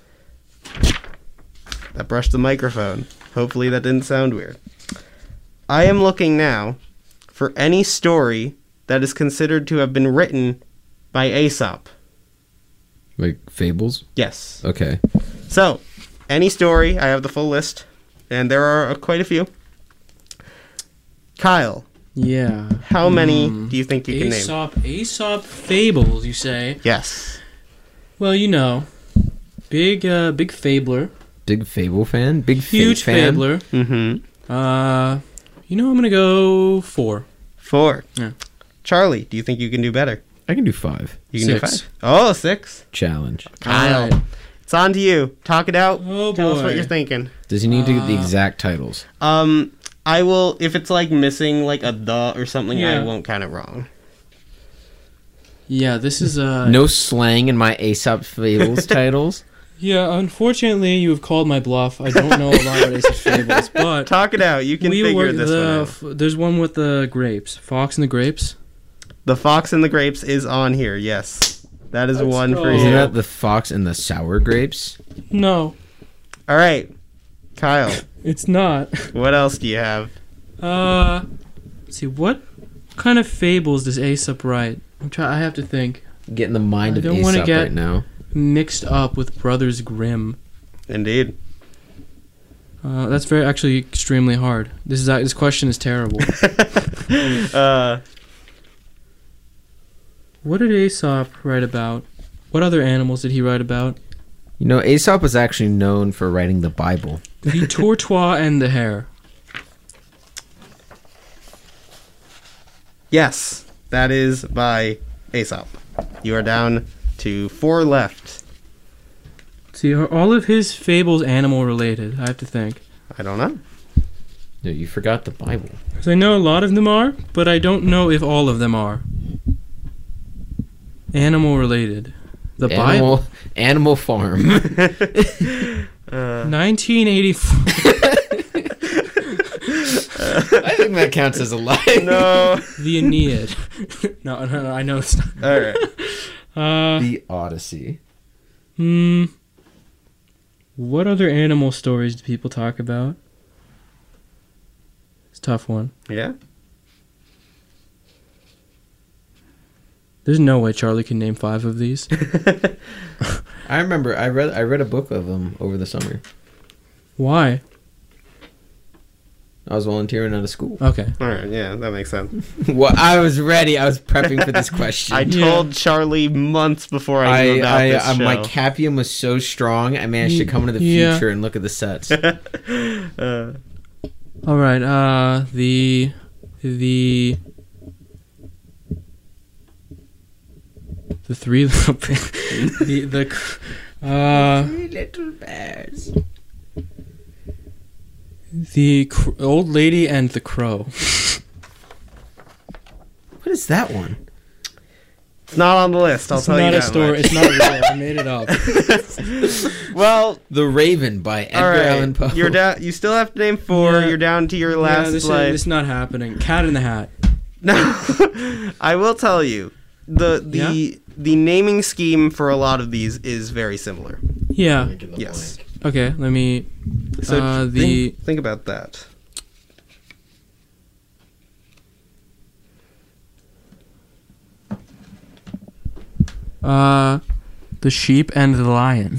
That brushed the microphone. Hopefully that didn't sound weird. I am looking now for any story that is considered to have been written by Aesop.
Like fables?
Yes.
Okay.
So, any story, I have the full list, and there are uh, quite a few. Kyle,
Yeah.
how many
Hmm.
do you think you can name?
Aesop, Aesop fables, you say?
Yes.
Well, you know, big, uh, big fabler,
Big fable fan? Big
huge
fate fan?
fabler.
Mm-hmm.
Uh, you know, I'm gonna go four.
Four.
Yeah.
Charlie, do you think you can do better?
I can do five.
You can
Six.
do five. Oh, six.
Challenge.
Kyle,
All right.
it's on to you. Talk it out.
Oh
Tell us what
boy.
you're thinking.
Does he need to get the
Uh,
exact titles?
Um, I will, if it's like missing like a the or something, I
Yeah.
won't count it wrong.
Yeah, this is uh.
No slang in my Aesop fables titles.
Yeah, unfortunately, you have called my bluff. I don't know a lot about Aesop fables, but
Talk it out. You can
we
figure
were
this
the.
one out.
F- there's one with the grapes, Fox and the Grapes.
The Fox and the Grapes is on here. Yes, that is
Let's
one for
go.
you.
Isn't that the fox and the sour grapes?
No,
All right, Kyle.
it's not.
What else do you have?
Uh, let's see, what kind of fables does Aesop write? I'm try. I have to think.
Get in the mind
I
of
don't wanna
Aesop
get-
right now.
Mixed up with Brothers Grimm.
Indeed.
Uh, that's very actually extremely hard. This is this question is terrible.
uh,
What did Aesop write about? What other animals did he write about?
You know, Aesop was actually known for writing the Bible.
The Tortoise and the Hare.
yes, that is by Aesop. You are down to four left.
See, are all of his fables animal related? I have to think.
I don't know.
No, you forgot the Bible.
Because I know a lot of them are, but I don't know if all of them are. Animal related. The Bible.
Animal, Animal Farm.
Uh,
nineteen eighty-four.
I think that counts as a lie.
no.
The Aeneid. no, no, no, I know it's not.
All right.
Uh,
The Odyssey.
hmm. What other animal stories do people talk about? It's a tough one.
Yeah.
There's no way Charlie can name five of these.
I remember I read I read a book of them over the summer.
Why?
I was volunteering at a school.
Okay.
All right. Yeah, that makes sense.
Well, I was ready. I was prepping for this question.
I
Yeah.
told Charlie months before I knew
I,
about
I,
this
uh,
show.
my Capium was so strong. I managed to come into the
Yeah.
future and look at the sets.
uh,
All right. Uh, the the the three little pi- the the cr- uh
Three little bears.
the cr- old lady and the crow.
What is that one?
it's not on the list. I'll
It's
tell
not
you
a
that
story.
much.
It's not real. I made it up.
Well,
The Raven by Edgar
all right.
Allan Poe.
You're down. You still have to name four.
Yeah.
You're down to your
Yeah,
last
this, is,
life.
this is not happening. Cat in the Hat.
No, I will tell you the the
Yeah?
the naming scheme for a lot of these is very similar.
Yeah.
Yes.
Okay. Let me.
So
Uh, the-
think, think about that.
Uh, the sheep and the lion.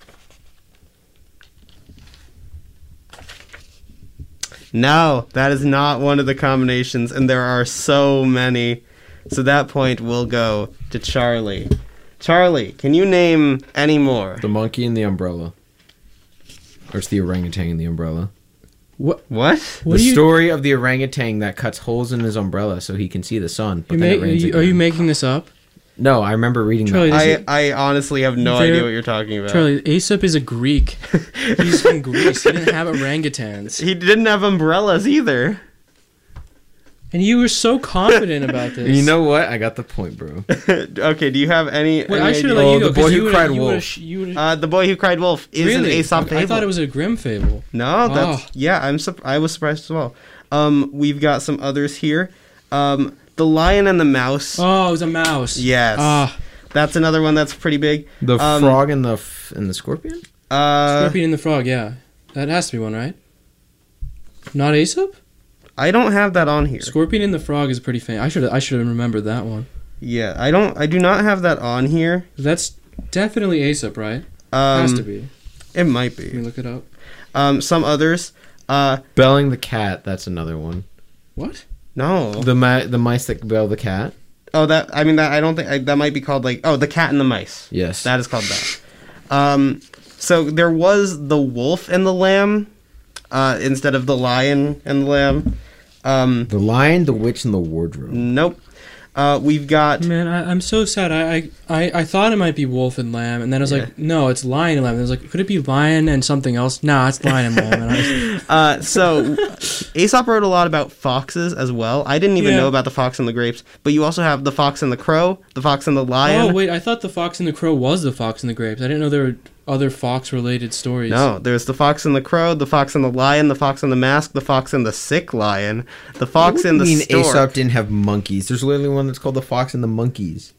No, that is not one of the combinations, and there are so many. So that point will go to Charlie. Charlie, can you name any more?
The monkey and the umbrella. Or it's the orangutan and the umbrella.
What?
What?
What
the
are you,
story of the orangutan that cuts holes in his umbrella so he can see the sun, but
you
then
ma-
it
are,
rains
you, are
again.
you making this up?
No, I remember reading
Charlie,
that.
this
I,
is-
I honestly have no
There-
idea what you're talking about.
Charlie, Aesop is a Greek. He's from Greece. He didn't have orangutans.
He didn't have umbrellas either.
And you were so confident about this.
You know what? I got the point, bro.
Okay, do you have any?
Wait,
any
I should have
idea?
let
Oh,
you go.
The Boy
'cause
Who
you would've-
Cried
you would've-
Wolf.
you would've-
Uh, the Boy Who Cried Wolf is an
really?
Aesop fable.
I thought it was a Grimm fable.
No, that's
Oh.
yeah. I'm sup- I was surprised as well. Um, we've got some others here. Um, the Lion and the Mouse.
Oh, it was a mouse.
Yes,
Ah,
that's another one that's pretty big.
The
Um,
frog and the f- and the scorpion?
Uh,
Scorpion and the Frog. Yeah, that has to be one, right? Not Aesop.
I don't have that on here.
Scorpion and the Frog is pretty famous. I should I should have remembered that one.
Yeah, I don't. I do not have that on here.
That's definitely Aesop, right?
Um,
has to be.
It might
Let me
be.
look it up.
Um, some others. Uh,
Belling the cat, that's another one.
What?
no.
The mi- the mice that bell the cat?
Oh, that. I mean, that. I don't think I, that might be called like. Oh, the Cat and the Mice.
Yes.
That is called that. Um, so there was the Wolf and the Lamb, uh, instead of the Lion and the Lamb. Um,
The lion, the witch, and the wardrobe.
nope. Uh, we've got.
Man, I, I'm so sad. I, I I I thought it might be Wolf and Lamb, and then I was
Yeah.
like, no, it's Lion and Lamb. And I was like, could it be Lion and something else? Nah, it's Lion and Lamb. And I was,
Uh, so Aesop wrote a lot about foxes as well. I didn't even
Yeah.
know about the Fox and the Grapes, but you also have the Fox and the Crow, the Fox and the Lion.
oh wait, I thought the Fox and the Crow was the Fox and the Grapes. I didn't know there were other fox-related stories.
No, there's the Fox and the Crow, the Fox and the Lion, the Fox and the Mask, the Fox and the Sick Lion, the Fox and the
I mean,
Stork.
Aesop didn't have monkeys. There's literally one that's called the fox and the monkeys.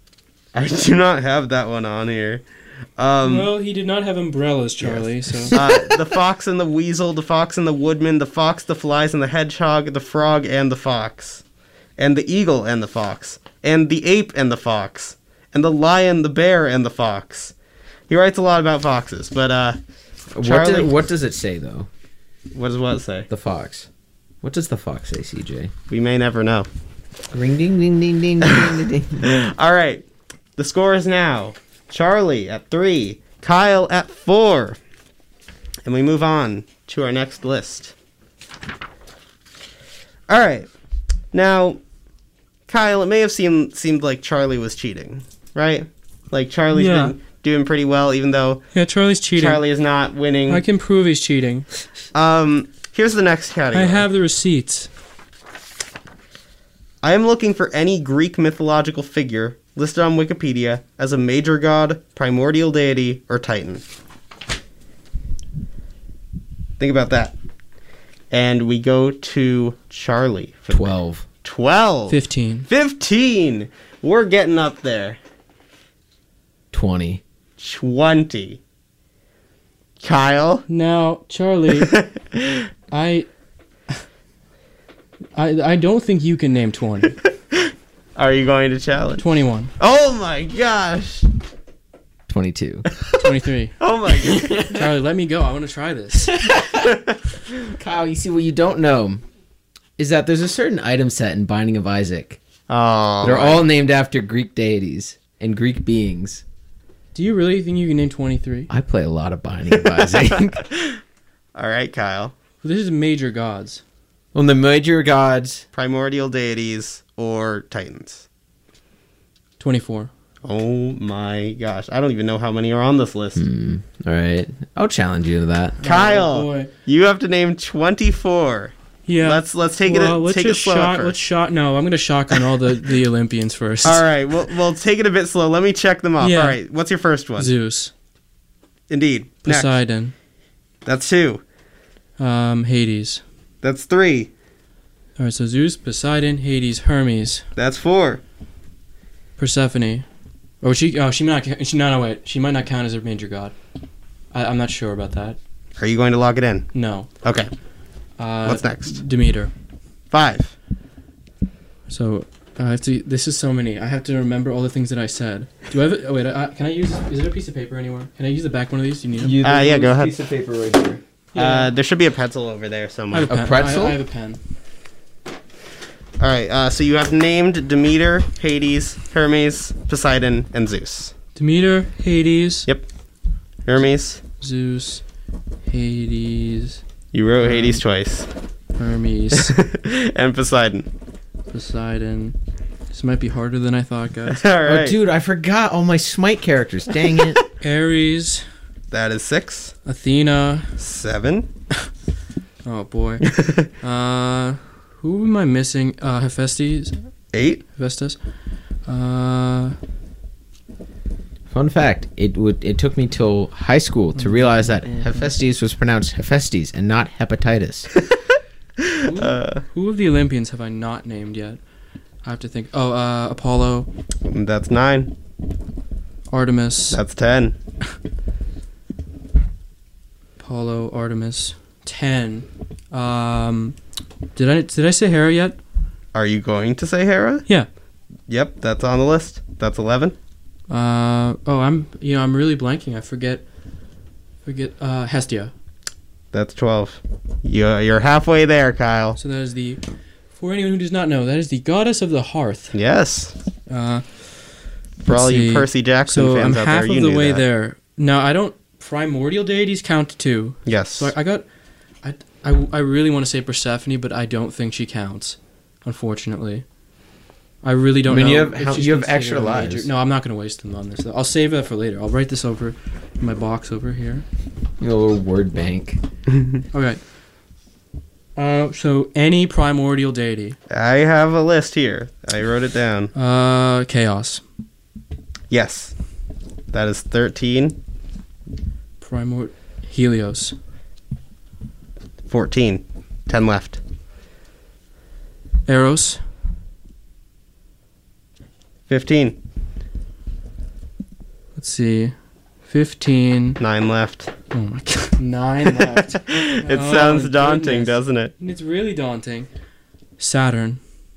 I do not have that one on here. Um,
Well, he did not have umbrellas, Charlie. So
uh, the Fox and the Weasel, the Fox and the Woodman, the Fox, the Flies and the Hedgehog, the Frog and the Fox, and the Eagle and the Fox, and the Ape and the Fox, and the Lion, the Bear and the Fox. He writes a lot about foxes, but uh,
What,
Charlie-
do- what does it say, though?
what does what say?
The fox. What does the fox say, C J?
We may never know.
Ring ding ding ding ding ding ding ding.
All right, the score is now Charlie at three, Kyle at four, and we move on to our next list. All right, now, Kyle, it may have seemed seemed like Charlie was cheating, right? Like Charlie's
Yeah.
been doing pretty well, even though
yeah, Charlie's cheating.
Charlie is not winning.
I can prove he's cheating.
Um, here's the next category.
I have the receipts.
I am looking for any Greek mythological figure listed on Wikipedia as a major god, primordial deity, or titan. Think about that. And we go to Charlie. For
Twelve.
twelve.
Fifteen.
fifteen. We're getting up there.
Twenty.
twenty. Kyle.
Now, Charlie, I, I, I don't think you can name twenty.
Are you going to challenge?
Twenty-one.
Oh my gosh.
Twenty-two.
Twenty-three.
Oh my gosh.
Charlie, let me go. I want to try this.
Kyle, you see what you don't know is that there's a certain item set in Binding of Isaac.
Oh.
They're all named after Greek deities and Greek beings.
Do you really think you can name twenty-three?
I play a lot of Binding of Isaac.
All right, Kyle.
This is major gods.
On the major gods,
Primordial deities or titans.
Twenty-four.
Oh my gosh. I don't even know how many are on this list.
hmm, all right, I'll challenge you to that.
Kyle,
Oh, boy.
you have to name twenty-four.
Yeah.
Let's let's take
well,
it
let's
take it
just
slow
shock.
first.
Let's shock. No, I'm gonna shock on all the the Olympians first.
All right, we'll we'll take it a bit slow. Let me check them off.
Yeah.
All right, what's your first one?
Zeus,
Indeed. Next.
Poseidon,
That's two.
um, Hades.
That's three.
All right, so Zeus, Poseidon, Hades, Hermes,
That's four.
Persephone. Oh, she. Oh, she might not. She no, no, wait. She might not count as a major god. I, I'm not sure about that.
Are you going to lock it in?
No.
Okay.
Uh,
What's next?
Demeter.
Five.
So, I have to. This is so many. I have to remember all the things that I said. Do I have? it- Oh wait. I, can I use? Is there a piece of paper anywhere? Can I use the back one of these? Do you need them?
You,
Uh, yeah, go ahead.
Piece of paper right here.
Uh, there should be a pencil over there
I
somewhere.
have a,
a
pen.
pretzel?
I, I have a pen.
All right. Uh, so you have named Demeter, Hades, Hermes, Poseidon, and Zeus.
Demeter, Hades,
Yep. Hermes.
Zeus, Hades,
You wrote
Um,
Hades twice.
Hermes,
And Poseidon.
Poseidon. This might be harder than I thought, guys.
All
Oh,
right.
dude, I forgot all my Smite characters. Dang it.
Ares,
That is six.
Athena.
Seven.
Oh boy. uh, who am I missing? Uh, Hephaestus.
Eight.
Hephaestus. Uh,
Fun fact: It would. It took me till high school to realize that Hephaestus was pronounced Hephaestus and not hepatitis.
who,
Uh,
who of the Olympians have I not named yet? I have to think. Oh, uh, Apollo,
That's nine.
Artemis,
That's ten.
Apollo, Artemis. Ten. Um, did I did I say Hera yet?
Are you going to say Hera?
Yeah.
Yep, that's on the list. That's eleven.
Uh, oh, I'm you know I'm really blanking. I forget. Forget. Uh, Hestia.
That's twelve. You're, you're halfway there, Kyle.
So that is the. For anyone who does not know, that is the goddess of the hearth.
Yes.
Uh,
For all
let's
you
see.
Percy Jackson
So I'm
fans out
half
there, you
of the
knew
way
that.
there. Now I don't. Primordial deities count too.
Yes.
So I, I got. I, I, I really want to say Persephone, but I don't think she counts. Unfortunately. I really don't
I mean,
know.
you have
if
how-
she's
you have
considered
extra
a
lives.
No, I'm not going to waste them on this. I'll save that for later. I'll write this over in my box over here.
You know, a little word bank.
Okay. Uh, so any primordial deity.
I have a list here. I wrote it down.
Uh, chaos.
Yes. That is thirteen.
Primor. Helios.
fourteen. ten left.
Eros.
fifteen.
Let's see. Fifteen.
nine left.
Oh my god. Nine left.
It
Oh,
sounds daunting,
goodness.
doesn't it?
It's really daunting. Saturn.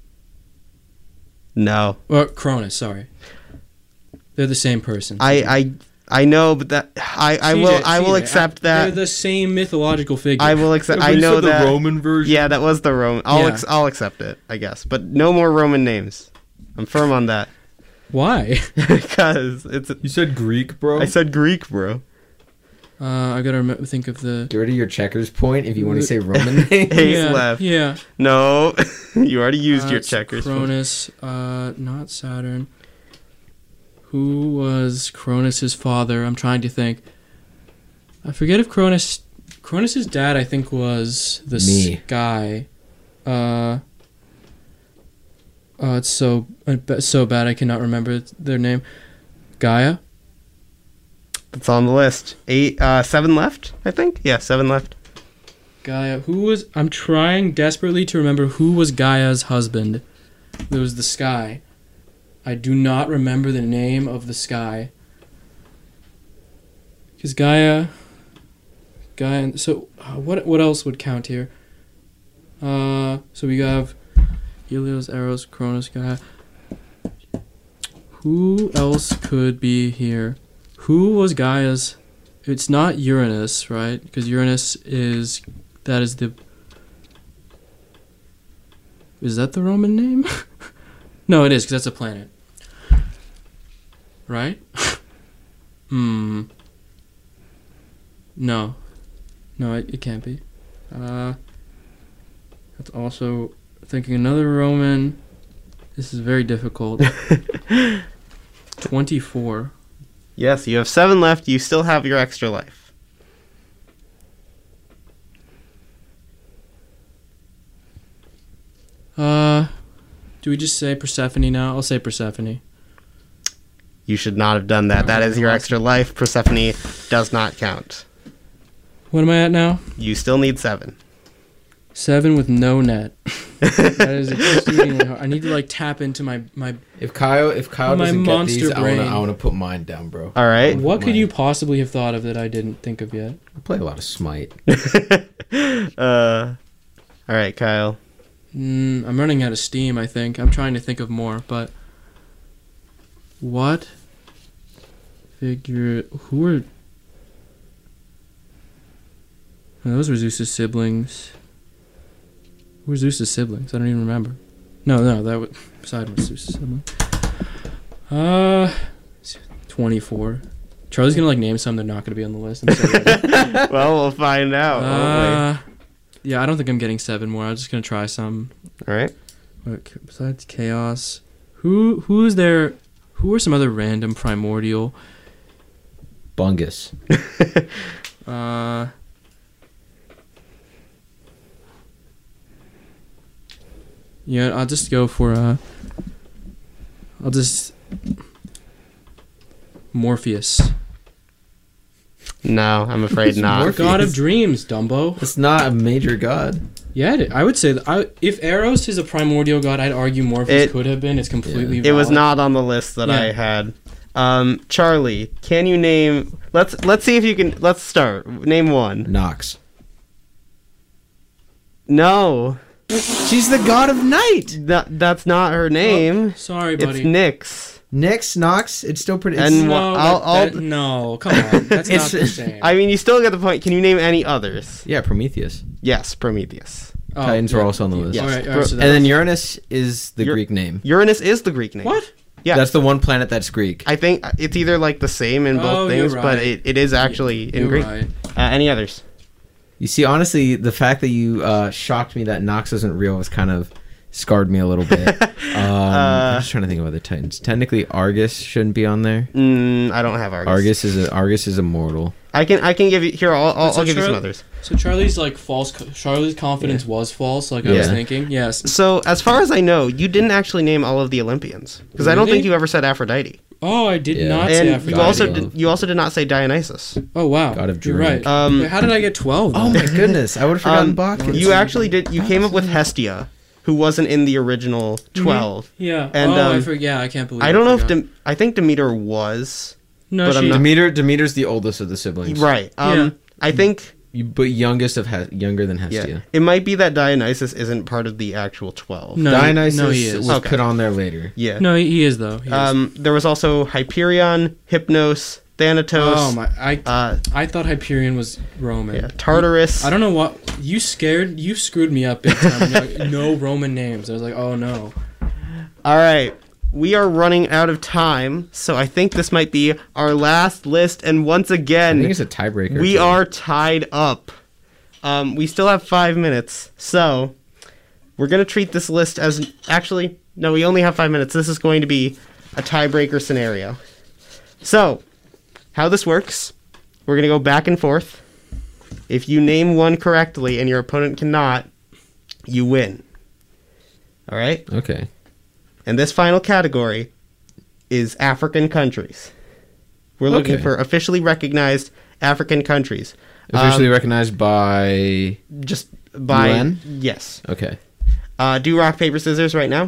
No.
Or Cronus, sorry. They're the same person.
I I I know, but that I I
C J,
will I will
C J,
accept
They're
that.
the same mythological figure.
I will accept. I know that.
Roman version.
Yeah, that was the Roman. I'll
Yeah.
ex- I'll accept it, I guess. But no more Roman names. I'm firm on that
Why?
because it's.
You said Greek, bro.
I said Greek, bro.
Uh, I gotta rem- think of the.
Get rid of your checkers point if you want to say Roman names.
Eight
yeah,
left.
Yeah.
No, you already used
Uh,
your
it's
checkers.
Cronus, uh, not Saturn. Who was Cronus's father? I'm trying to think. I forget if Cronus, Cronus's dad, I think was the
Me.
Sky. Uh. Oh, it's so it's so bad. I cannot remember their name. Gaia.
It's on the list. Eight, uh, seven left. I think. Yeah, seven left.
Gaia. Who was? I'm trying desperately to remember who was Gaia's husband. There was the Sky. I do not remember the name of the Sky. Because Gaia. Gaia. So uh, what? What else would count here? Uh. So we have Helios, Eros, Cronus, Gaia. Who else could be here? Who was Gaia's? It's not Uranus, right? Because Uranus is that is the. Is that the Roman name? No, it is because that's a planet. Right? Hmm. No. No, it, it can't be. Uh. That's also thinking another Roman. This is very difficult. Twenty-four.
Yes, you have seven left. You still have your extra life.
Uh, do we just say Persephone now? I'll say Persephone.
You should not have done that. That is your extra life. Persephone does not count.
What am I at now?
You still need seven.
Seven with no net. That is exceedingly hard. I need to like tap into my my.
If Kyle, if Kyle
My
doesn't get
monster
these, I wanna,
brain.
I wanna put mine down, bro.
All right.
What could
mine.
you possibly have thought of that I didn't think of yet?
I play a lot of Smite.
uh, all right, Kyle.
Mm, I'm running out of steam, I think. I'm trying to think of more, but what figure? Who were? Those were Zeus's siblings. Who were Zeus's siblings? I don't even remember. No, no, that was Poseidon was Zeus's sibling. Uh, twenty-four. Charlie's gonna like name some. They're not gonna be on the list. I'm so ready.
Well, we'll find out. won't
uh, yeah, I don't think I'm getting seven more. I'm just gonna try some.
we? All right.
What, besides Chaos, who who is there? Who are some other random primordial?
Bungus.
Uh, yeah, I'll just go for uh. I'll just Morpheus.
No, I'm afraid not.
Morpheus.
God of Dreams, Dumbo.
It's not a major god.
Yeah, it, I would say that. I, if Eros is a primordial god, I'd argue Morpheus
It-
could have been. It's completely.
It was
valid.
not on the list that I
Yeah.
had. Um, Charlie, can you name? Let's let's see if you can. Let's start. Name one.
Nox.
No,
She's the god of night.
that that's not her name.
Oh, sorry,
it's
buddy.
Nyx.
Nyx, Nox. It's still pretty. It's,
And
no,
wha-
that-
I'll- I'll-
that- no, come on. That's not
It's-
the same.
I mean, you still get the point. Can you name any others?
yeah, Prometheus.
Yes, Prometheus.
Oh,
Titans
yeah.
were also on the list.
Yes.
All right, all
Bro-
right, so
And then
that's-
Uranus is the
Ur-
Greek name.
Uranus is the Greek name.
What?
Yeah.
That's the one planet that's Greek.
I think it's either like the same in both
Oh, you're
things, but
right.
it, it is actually in
You're
Greek.
right.
Uh, any others?
You see, honestly, the fact that you uh, shocked me that Nox isn't real was kind of scarred me a little bit. um, I'm just trying to think of other Titans. Technically, Argus shouldn't be on there.
Mm, I don't have Argus.
Argus is a, Argus is immortal.
I can I can give you here. I'll I'll,
So
I'll give you some
Char-
others.
So Charlie's like false. co- Charlie's confidence was false, like I was
Yeah.
thinking. Yes.
So as far as I know, you didn't actually name all of the Olympians because I don't
Really?
think you ever said Aphrodite,
Oh, I did
Yeah.
not say
and
Aphrodite.
you also
God of-
did, you also did not say Dionysus.
Oh wow.
God of
You're
drink.
right.
Um,
Wait, how did I get twelve?
Oh
then?
my goodness, I would have forgotten
Um,
Bacchus.
You actually did. You came up with Hestia, who wasn't in the original twelve.
Yeah.
And,
oh, I
um,
forget. Yeah, I can't believe.
I don't know if
forgot.
Dem- I think Demeter was
no,
but I'm
she,
not-
Demeter. Demeter's the oldest of the siblings.
right. Um,
Yeah.
I think
You, but youngest of He- younger than
yeah.
Hestia.
It might be that Dionysus isn't part of the actual twelve.
No, he-
Dionysus
no, he is.
was
Okay.
put on there later.
Yeah.
No, he, he is though. He is.
Um, there was also Hyperion, Hypnos, Thanatos.
oh my! I
Uh,
I thought Hyperion was Roman.
yeah, Tartarus.
I don't know what you scared. You screwed me up big time. You're like, no Roman names. I was like, oh no.
All right. We are running out of time, so I think this might be our last list. And once
I think
again,
it's a tiebreaker.
we
too.
are tied up. Um, we still have five minutes, so we're gonna treat this list as actually no. We only have five minutes. This is going to be a tiebreaker scenario. So, how this works? We're gonna go back and forth. If you name one correctly and your opponent cannot, you win. All right.
Okay.
And this final category is African countries. We're looking
Okay.
for officially recognized African countries.
Officially
Um,
recognized by.
just by
U N?
yes.
Okay.
Uh, do rock paper scissors right now.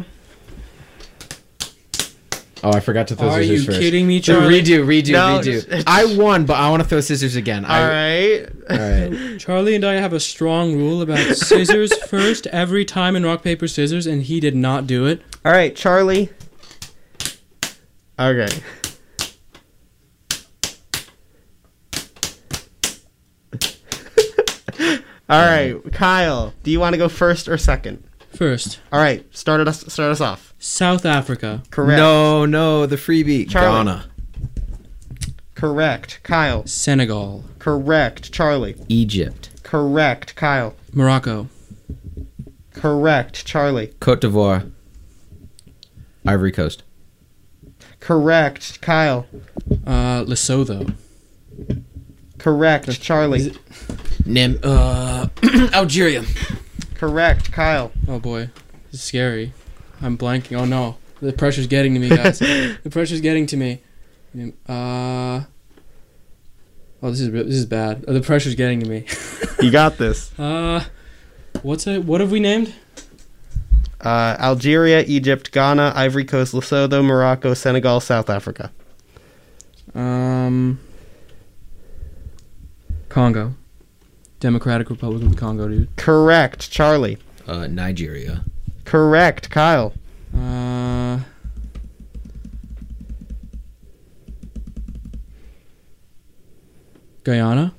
Oh, I forgot to throw
Are
scissors
you
first.
kidding me,
So
Charlie?
redo, redo,
No,
redo.
just-
I won, but I want to throw scissors again.
All
I,
right.
All right.
Charlie and I have a strong rule about scissors first every time in rock paper scissors, and he did not do it.
All right, Charlie. Okay. All right, Kyle. Do you want to go first or second?
First,
All right, start us. Start us off.
South Africa,
Correct.
No, no, the freebie.
Charlie.
Ghana.
Correct, Kyle.
Senegal,
Correct, Charlie.
Egypt.
Correct, Kyle.
Morocco,
Correct, Charlie.
Cote d'Ivoire. Ivory Coast.
Correct, Kyle.
uh, Lesotho,
Correct, Charlie.
Is it-
Nim. Uh, Algeria.
Correct, Kyle.
oh boy, this is scary. I'm blanking. Oh no, the pressure's getting to me, guys. The pressure's getting to me. Uh, oh, this is re- this is bad. Oh, the pressure's getting to me.
You got this.
Uh, what's it? What have we named?
Uh, Algeria, Egypt, Ghana, Ivory Coast, Lesotho, Morocco, Senegal, South Africa.
Um, Congo, Democratic Republic of the Congo, dude.
Correct, Charlie.
Uh, Nigeria.
correct. Kyle.
Uh, Guyana?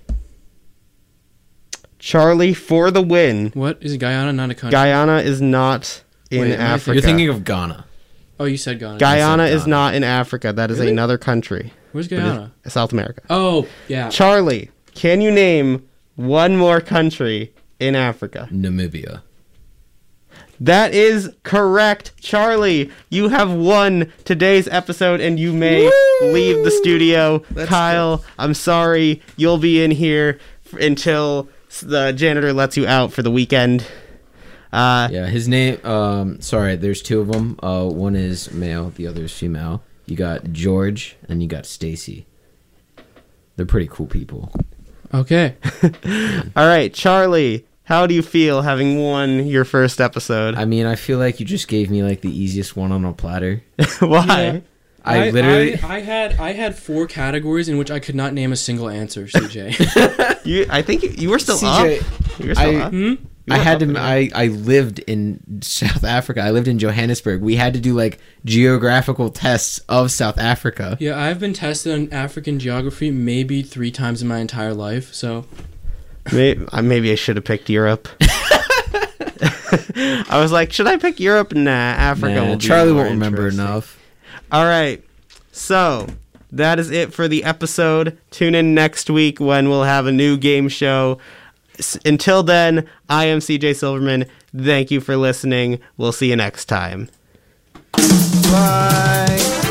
Charlie for the win.
What? Is Guyana not a country?
Guyana is not in
Wait, am I
Africa.
You're thinking of Ghana.
Oh, you said Ghana.
Guyana
said
is
Ghana.
not in Africa. That is
Really?
another country.
Where's
But
Guyana?
it's South America.
Oh, yeah.
Charlie, can you name one more country in Africa?
Namibia.
That is correct. Charlie, you have won today's episode and you may
Woo!
leave the studio.
Let's
Kyle, I'm sorry. You'll be in here f- until s- the janitor lets you out for the weekend. Uh,
Yeah, his name. Um, sorry, there's two of them. Uh, one is male, the other is female. You got George and you got Stacy. They're pretty cool people.
Okay.
All right, Charlie, how do you feel having won your first episode?
I mean, I feel like you just gave me like the easiest one on a platter.
Why?
Yeah.
I, literally.
I, I had I had four categories in which I could not name a single answer, C J.
You, I think you, you were still
C J,
up. You were still
I-
up.
hmm?
You
I
were
had
up
to.
and
I, I lived in South Africa. I lived in Johannesburg. We had to do like geographical tests of South Africa.
Yeah, I've been tested on African geography maybe three times in my entire life, so...
Maybe, maybe I should have picked Europe. I was like, should I pick Europe? Nah, Africa
Nah,
will be
Charlie
more
won't remember
interesting.
enough.
All right. So, that is it for the episode. Tune in next week when we'll have a new game show. S- Until then, I am C J Silverman. Thank you for listening. We'll see you next time. Bye.